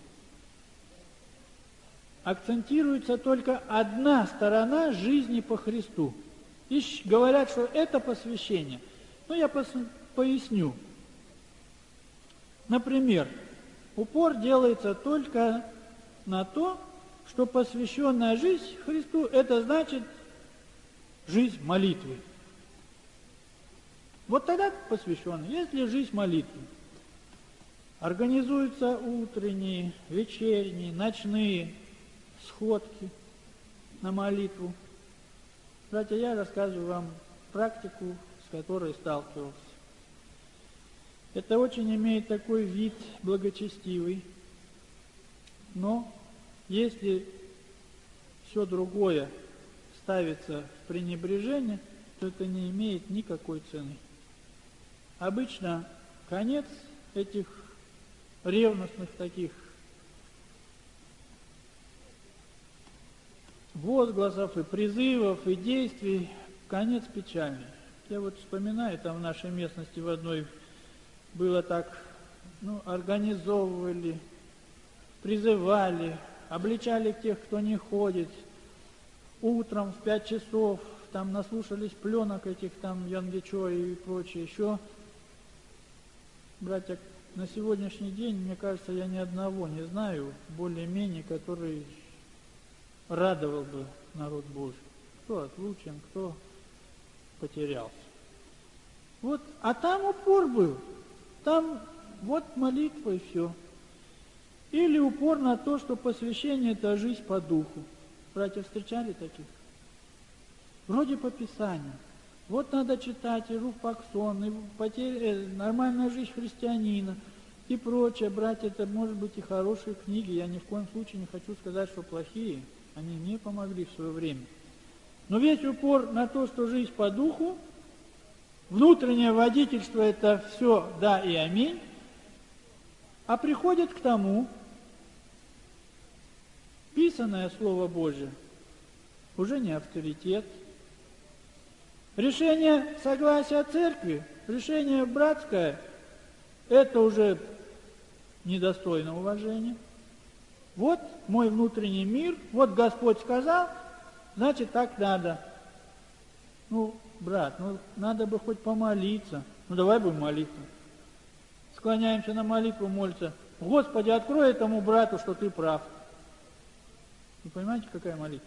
Акцентируется только одна сторона жизни по Христу. И говорят, что это посвящение. Я поясню. Например, упор делается только на то, что посвященная жизнь Христу, это значит жизнь молитвы. Вот тогда посвященный. Если жизнь молитвы, организуются утренние, вечерние, ночные сходки на молитву. Братья, я рассказываю вам практику, с которой сталкивался. Это очень имеет такой вид благочестивый, но если все другое ставится в пренебрежение, то это не имеет никакой цены. Обычно конец этих ревностных таких возгласов и призывов и действий, конец печальный. Я вспоминаю, там в нашей местности в одной было так, организовывали, призывали, обличали тех, кто не ходит. Утром в 5 часов там наслушались пленок этих там Янгичо и прочее еще. Братья, на сегодняшний день, мне кажется, я ни одного не знаю, более-менее, который радовал бы народ Божий. Кто отлучен, кто потерялся. А там упор был. Там молитва и все. Или упор на то, что посвящение – это жизнь по духу. Братья, встречали таких? Вроде по Писанию. Надо читать и Рух Паксон, и нормальная жизнь христианина, и прочее. Братья, это может быть и хорошие книги. Я ни в коем случае не хочу сказать, что плохие. Они мне помогли в свое время. Но весь упор на то, что жизнь по духу, внутреннее водительство – это все да и аминь, а приходит к тому, писанное Слово Божие уже не авторитет. Решение согласия церкви, решение братское – это уже недостойно уважения. Мой внутренний мир, Господь сказал, значит так надо. Брат, надо бы хоть помолиться. Давай будем молиться. Склоняемся на молитву, молиться. Господи, открой этому брату, что ты прав. Вы понимаете, какая молитва?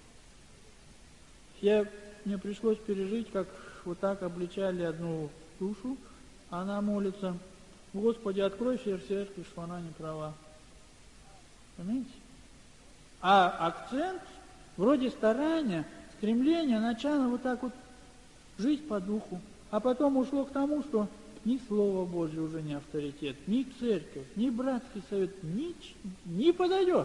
Мне пришлось пережить, как так обличали одну душу, она молится. Господи, открой сердце, что она не права. Понимаете? А акцент вроде старания, стремления, начало жить по духу. А потом ушло к тому, что ни Слово Божье уже не авторитет, ни церковь, ни братский совет, не подойдешь.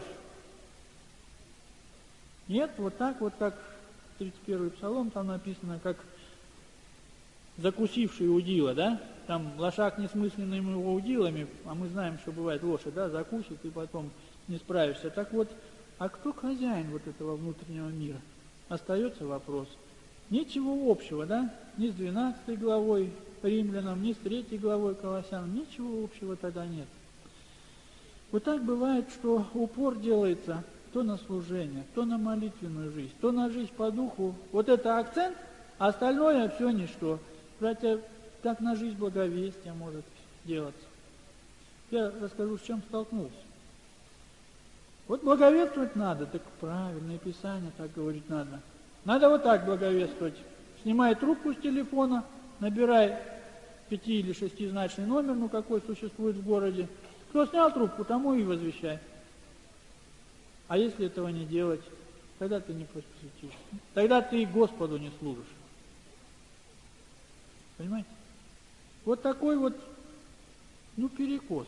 Нет, вот так, 31-й псалом, там написано, как закусивший удила, да? Там лошак несмысленными его удилами, а мы знаем, что бывает лошадь, да, закусит и потом не справишься. А кто хозяин этого внутреннего мира? Остается вопрос. Ничего общего, да? Ни с 12 главой Римлянам, ни с 3 главой Колоссянам, ничего общего тогда нет. Вот так бывает, что упор делается то на служение, то на молитвенную жизнь, то на жизнь по духу. Вот это акцент, а остальное все ничто. Братья, так на жизнь благовестия может делаться. Я расскажу, с чем столкнулся. Вот благовествовать надо, так правильное Писание так говорить надо. Надо вот так благовествовать. Снимай трубку с телефона, набирай 5- или 6-значный номер, ну какой существует в городе. Кто снял трубку, тому и возвещай. А если этого не делать, тогда ты не посвятишь. Тогда ты Господу не служишь. Понимаете? Вот такой вот, перекос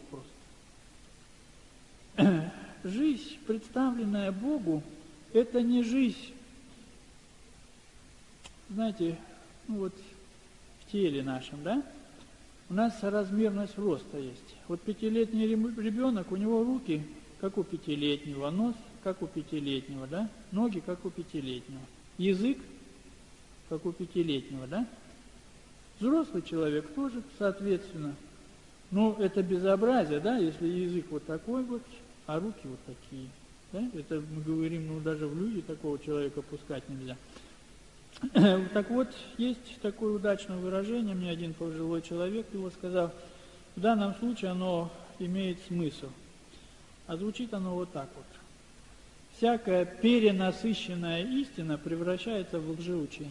просто. Жизнь, представленная Богу, это не жизнь, знаете, в теле нашем, да? У нас соразмерность роста есть. Вот 5-летний ребенок, у него руки, как у 5-летнего, нос, как у 5-летнего, да? Ноги, как у 5-летнего. Язык, как у 5-летнего, да? Взрослый человек тоже, соответственно. Это безобразие, да, если язык вот такой вот, а руки вот такие. Да? Это мы говорим, даже в люди такого человека пускать нельзя. Так вот, есть такое удачное выражение, мне один пожилой человек его сказал, в данном случае оно имеет смысл. А звучит оно вот так вот. Всякая перенасыщенная истина превращается в лжеучение.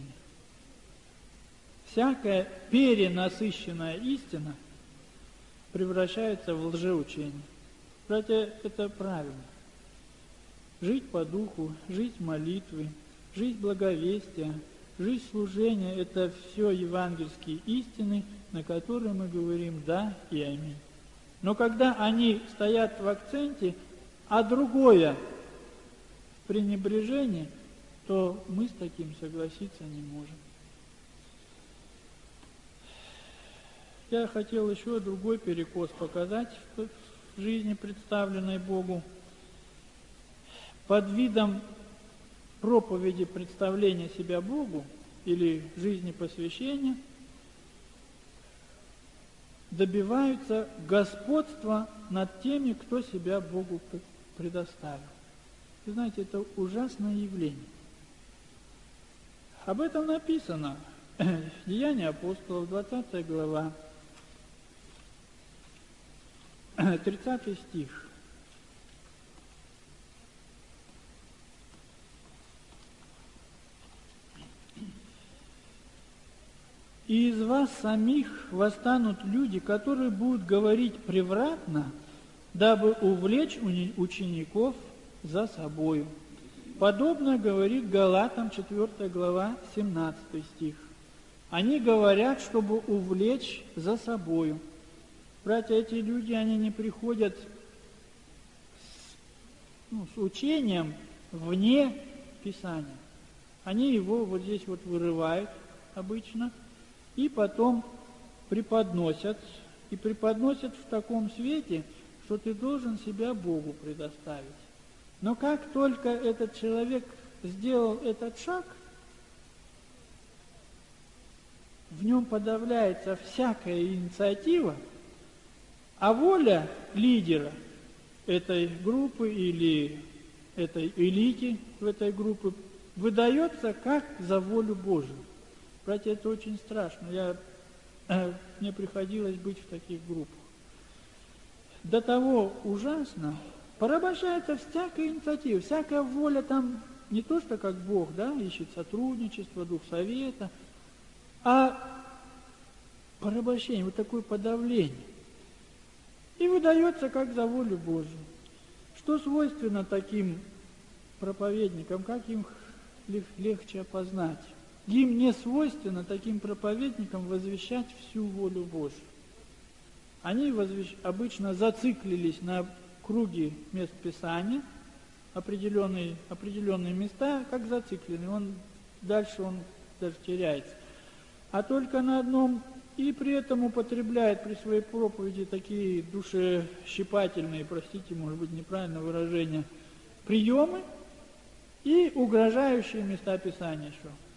Всякая перенасыщенная истина превращается в лжеучение. Братья, это правильно. Жить по духу, жить молитвы, жизнь благовестия, жизнь служения – это все евангельские истины, на которые мы говорим «да» и «аминь». Но когда они стоят в акценте, а другое в пренебрежении, то мы с таким согласиться не можем. Я хотел еще другой перекос показать в жизни, представленной Богу. Под видом проповеди представления себя Богу или жизни посвящения добиваются господства над теми, кто себя Богу предоставил. Вы знаете, это ужасное явление. Об этом написано. Деяния апостолов, 20 глава, 30 стих. «И из вас самих восстанут люди, которые будут говорить превратно, дабы увлечь учеников за собою». Подобно говорит Галатам 4 глава, 17 стих. Они говорят, чтобы увлечь за собою. Братья, эти люди, они не приходят с учением вне Писания. Они его вот здесь вот вырывают обычно, и потом преподносят. И преподносят в таком свете, что ты должен себя Богу предоставить. Но как только этот человек сделал этот шаг, в нем подавляется всякая инициатива, а воля лидера этой группы или этой элиты в этой группе выдается как за волю Божию. Братья, это очень страшно. Мне приходилось быть в таких группах. До того ужасно, порабощается всякая инициатива, всякая воля там, не то что как Бог, да, ищет сотрудничество, дух совета, а порабощение, вот такое подавление. И выдается как за волю Божию. Что свойственно таким проповедникам, как им легче опознать? Им не свойственно таким проповедникам возвещать всю волю Божию. Они обычно зациклились на круге мест Писания, определенные места, как зациклены, дальше он даже теряется. А только на одном, и при этом употребляет при своей проповеди такие душещипательные, простите, может быть, неправильное выражение, приемы и угрожающие места Писания еще.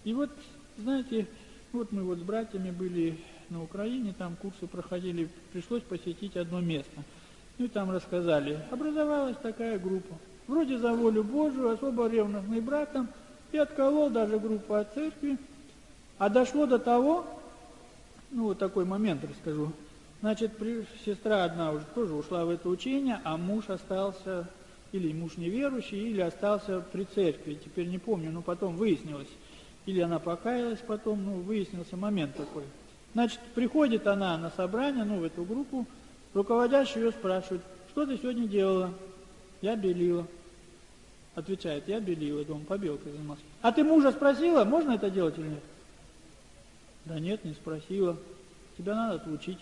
И вот, знаете, вот мы вот с братьями были на Украине, там курсы проходили, пришлось посетить одно место. Ну и там рассказали, образовалась такая группа. Вроде за волю Божию, особо ревностный брат там, и отколол даже группу от церкви. А дошло до того, ну вот такой момент расскажу. Значит, сестра одна уже тоже ушла в это учение, а муж остался, или муж неверующий, или остался при церкви. Теперь не помню, но потом выяснилось. Или она покаялась потом, ну выяснился момент такой. Значит, приходит она на собрание, ну в эту группу, руководящий ее спрашивает, что ты сегодня делала? Я белила. Отвечает, я белила, дома побелкой занималась. А ты мужа спросила, можно это делать или нет? Да нет, не спросила. Тебя надо отучить.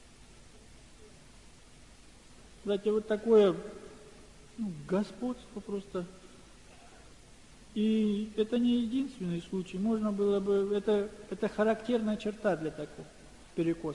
Знаете, вот такое господство просто. И это не единственный случай. Можно было бы, это характерная черта для такого перекоса.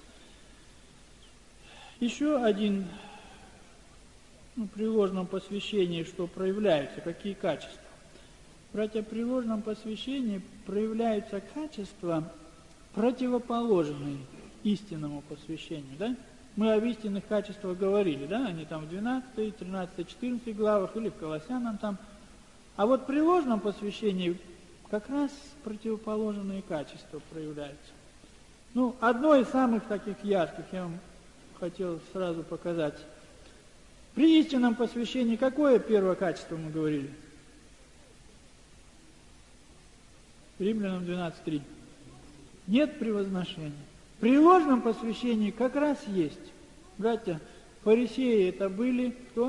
Еще один, при ложном посвящении, что проявляется, какие качества. Братья, при ложном посвящении проявляются качества, противоположные истинному посвящению, да? Мы об истинных качествах говорили, да? Они там в 12, 13, 14 главах или в Колоссянам там. А вот при ложном посвящении как раз противоположные качества проявляются. Одно из самых таких ярких, я вам хотел сразу показать. При истинном посвящении какое первое качество мы говорили? Римлянам 12:3. Нет превозношения. При ложном посвящении как раз есть. Братья, фарисеи это были кто?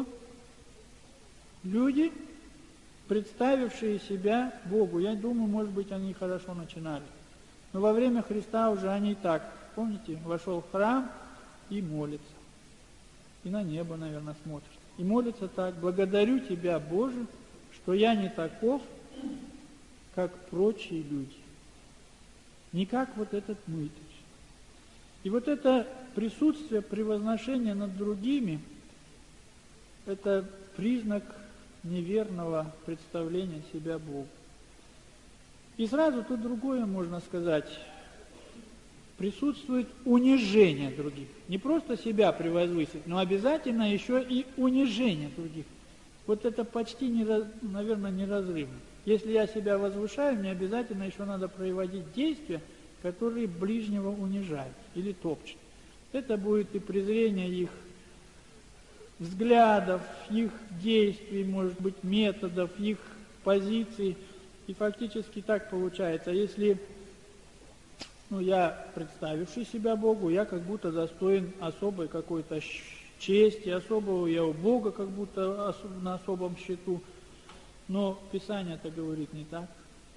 Люди, представившие себя Богу. Я думаю, может быть, они хорошо начинали. Но во время Христа уже они так, помните, вошел в храм и молится. И на небо, наверное, смотрит. И молится так: благодарю Тебя, Боже, что я не таков, как прочие люди. Не как вот этот мытарь. И вот это присутствие превозношения над другими, это признак неверного представления себя Богу. И сразу тут другое можно сказать. Присутствует унижение других. Не просто себя превозвысить, но обязательно еще и унижение других. Вот это почти, наверное, неразрывно. Если я себя возвышаю, мне обязательно еще надо проводить действия, которые ближнего унижают или топчут. Это будет и презрение их взглядов, их действий, может быть, методов, их позиций. И фактически так получается. Если я, представивший себя Богу, я как будто достоин особой какой-то чести, особого я у Бога как будто на особом счету. Но Писание-то говорит не так.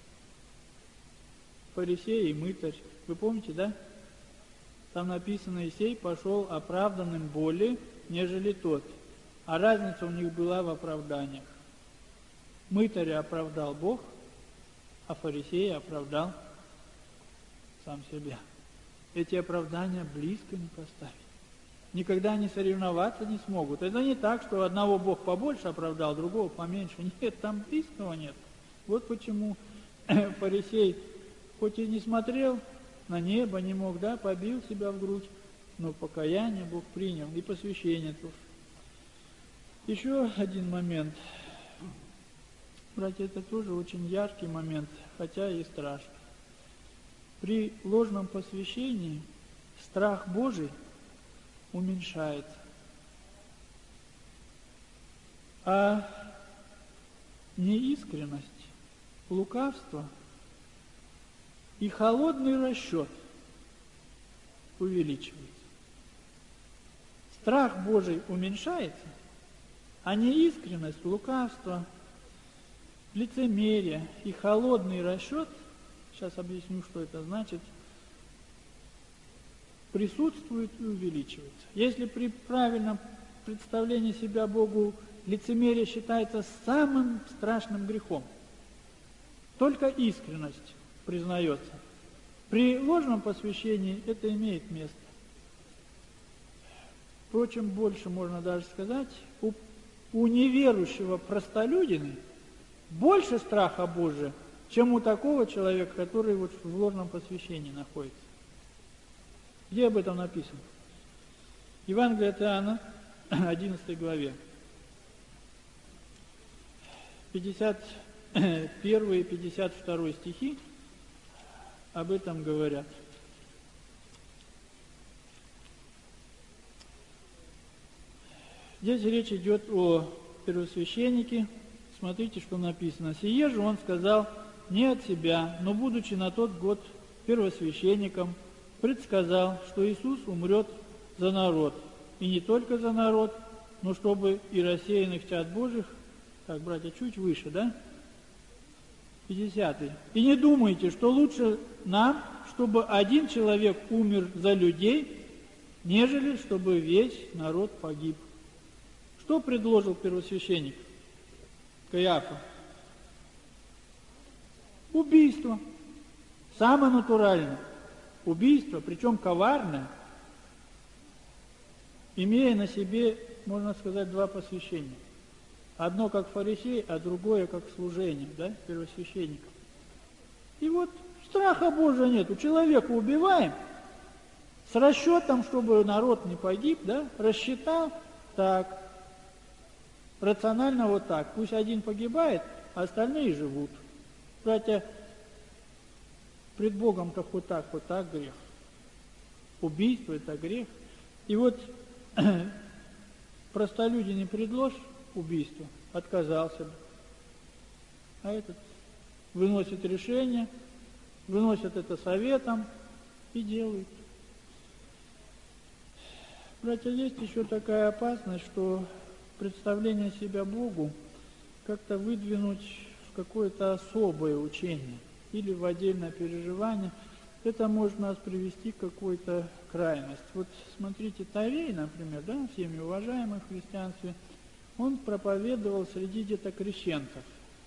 Фарисей и мытарь. Вы помните, да? Там написано: Иисей пошел оправданным более, нежели тот. А разница у них была в оправданиях. Мытаря оправдал Бог, а фарисея оправдал сам себя. Эти оправдания близко не поставить. Никогда они соревноваться не смогут. Это не так, что одного Бог побольше оправдал, другого поменьше. Нет, там близкого нет. Вот почему фарисей, хоть и не смотрел на небо, не мог, побил себя в грудь, но покаяние Бог принял, и посвящение тоже. Еще один момент. Братья, это тоже очень яркий момент, хотя и страшный. При ложном посвящении страх Божий уменьшается. А неискренность, лукавство и холодный расчет увеличивается. Страх Божий уменьшается, а неискренность, лукавство, лицемерие и холодный расчет, сейчас объясню, что это значит, присутствует и увеличивается. Если при правильном представлении себя Богу лицемерие считается самым страшным грехом, только искренность признается. При ложном посвящении это имеет место. Впрочем, больше можно даже сказать, у неверующего простолюдина больше страха Божия, чем у такого человека, который вот в ложном посвящении находится. Где об этом написано? Евангелие от Иоанна, 11 главе. 51 и 52 стихи об этом говорят. Здесь речь идет о первосвященнике. Смотрите, что написано. «Сие же он сказал не от себя, но, будучи на тот год первосвященником, предсказал, что Иисус умрет за народ, и не только за народ, но чтобы и рассеянных чад Божьих». Так, братья, чуть выше, да? 50-й. «И не думайте, что лучше нам, чтобы один человек умер за людей, нежели чтобы весь народ погиб». Что предложил первосвященник Каиафа? Убийство. Самое натуральное. Убийство, причем коварное, имея на себе, можно сказать, два посвящения. Одно как фарисей, а другое как служение, да, первосвященника. И вот страха Божия нет. У человека убиваем с расчетом, чтобы народ не погиб, да, рассчитал так. Рационально вот так. Пусть один погибает, а остальные живут. Братья, пред Богом-то вот так грех. Убийство – это грех. И вот простолюдин не предложь убийство, отказался бы. А этот выносит решение, выносит это советом и делает. Братья, есть еще такая опасность, что представление себя Богу как-то выдвинуть в какое-то особое учение или в отдельное переживание, это может нас привести к какой-то крайности. Вот смотрите, Тавей, например, да, всеми уважаемый в христианстве, он проповедовал среди детокрещенцев.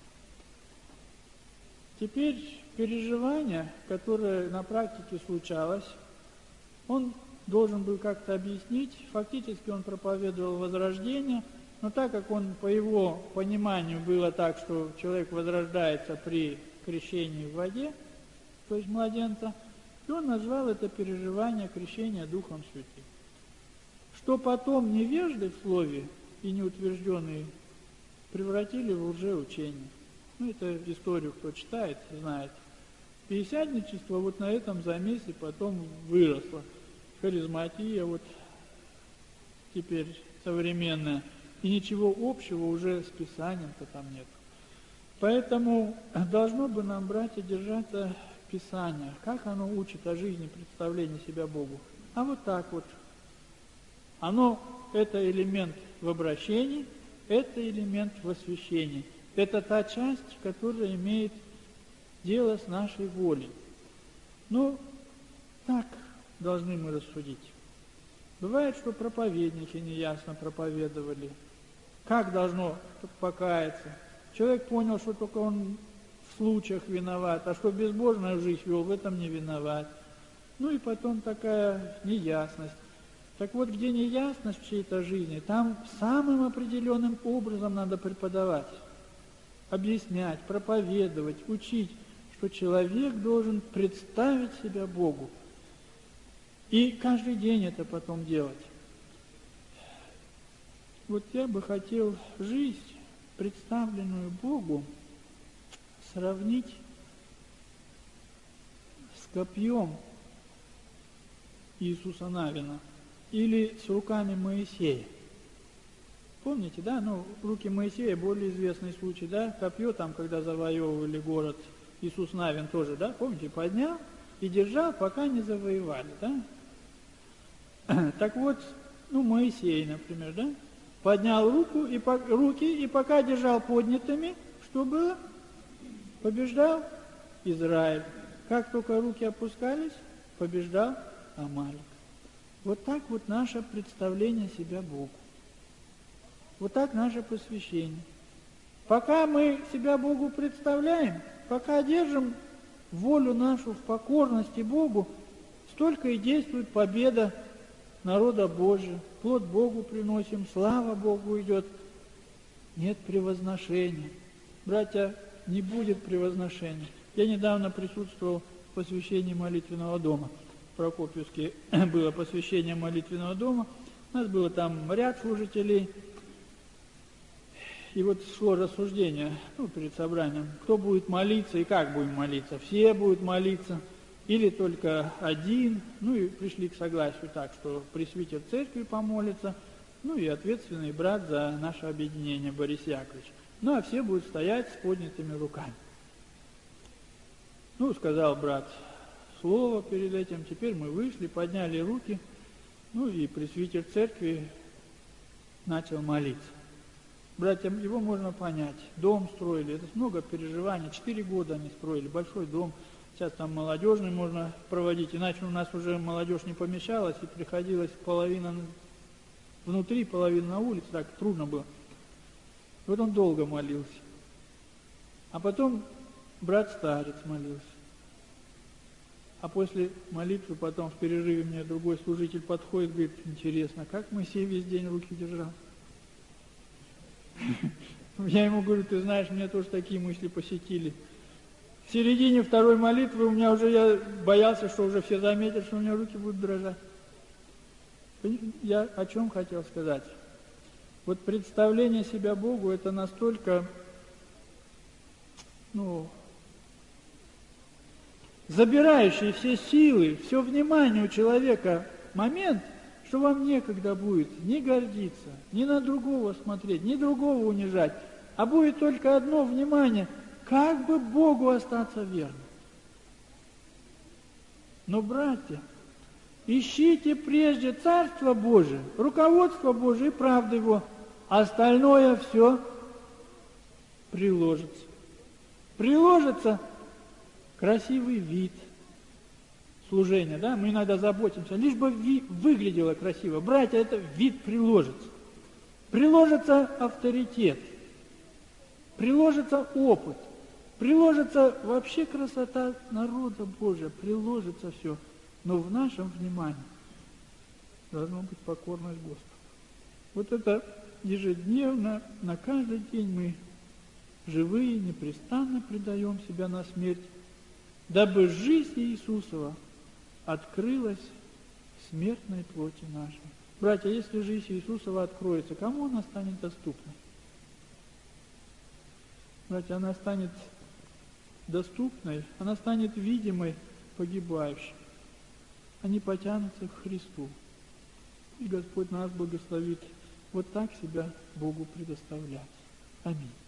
Теперь переживание, которое на практике случалось, он должен был как-то объяснить. Фактически он проповедовал возрождение, но так как он, по его пониманию, было так, что человек возрождается при крещении в воде, то есть младенца, и он назвал это переживание крещения Духом Святым. Что потом невежды в слове и неутвержденные превратили в лжеучение. Ну, это историю, кто читает, знает. Пятидесятничество вот на этом замесе потом выросло. Харизматия вот теперь современная. И ничего общего уже с Писанием-то там нет. Поэтому должно бы нам, братья, держаться Писания. Как оно учит о жизни, представлении себя Богу? А вот так вот. Оно, это элемент в обращении, это элемент в освящении. Это та часть, которая имеет дело с нашей волей. Ну, так должны мы рассудить. Бывает, что проповедники неясно проповедовали. Как должно покаяться? Человек понял, что только он в случаях виноват, а что безбожную жизнь вел, в этом не виноват. Ну и потом такая неясность. Так вот, где неясность в чьей-то жизни, там самым определенным образом надо преподавать, объяснять, проповедовать, учить, что человек должен представить себя Богу. И каждый день это потом делать. Вот я бы хотел жизнь, представленную Богу, сравнить с копьем Иисуса Навина или с руками Моисея. Помните, да? Ну, руки Моисея более известный случай, да? Копье там, когда завоевывали город, Иисус Навин тоже, да? Помните, поднял и держал, пока не завоевали, да? Так вот, ну, Моисей, например, да? Поднял руки и пока держал поднятыми, что было? Побеждал Израиль. Как только руки опускались, побеждал Амалик. Вот так вот наше представление себя Богу. Вот так наше посвящение. Пока мы себя Богу представляем, пока держим волю нашу в покорности Богу, столько и действует победа народа Божия. Плод Богу приносим, слава Богу идет. Нет превозношения. Братья, не будет превозношения. Я недавно присутствовал в посвящении молитвенного дома. В Прокопьевске было посвящение молитвенного дома. У нас было там ряд служителей. И вот шло рассуждение перед собранием, кто будет молиться и как будем молиться. Все будут молиться или только один. И пришли к согласию так, что пресвитер церкви помолится, и ответственный брат за наше объединение Борис Яковлевич. А все будут стоять с поднятыми руками. Сказал брат слово перед этим, теперь мы вышли, подняли руки, и пресвитер церкви начал молиться. Братья, его можно понять. Дом строили, это много переживаний. 4 года они строили, большой дом. Сейчас там молодежный можно проводить, иначе у нас уже молодежь не помещалась, и приходилось половина внутри, половина на улице, так трудно было. Вот он долго молился. А потом брат-старец молился. А после молитвы, потом в перерыве мне другой служитель подходит, говорит, интересно, как Моисей весь день руки держал? Я ему говорю, ты знаешь, меня тоже такие мысли посетили. В середине второй молитвы я боялся, что уже все заметят, что у меня руки будут дрожать. Я о чем хотел сказать? Вот представление себя Богу, это настолько, забирающий все силы, все внимание у человека момент, что вам некогда будет ни гордиться, ни на другого смотреть, ни другого унижать, а будет только одно внимание, как бы Богу остаться верным. Но, братья, ищите прежде Царство Божие, руководство Божие и правду Его, остальное все приложится. Приложится красивый вид служения, да, мы иногда заботимся, лишь бы выглядело красиво. Братья, это вид приложится. Приложится авторитет, приложится опыт, приложится вообще красота народа Божия, приложится все. Но в нашем внимании должна быть покорность Господу. Вот это ежедневно, на каждый день мы живые, непрестанно предаем себя на смерть, дабы жизнь Иисусова открылась в смертной плоти нашей. Братья, если жизнь Иисусова откроется, кому она станет доступной? Братья, она станет доступной, она станет видимой погибающим. Они потянутся к Христу. И Господь нас благословит вот так себя Богу предоставлять. Аминь.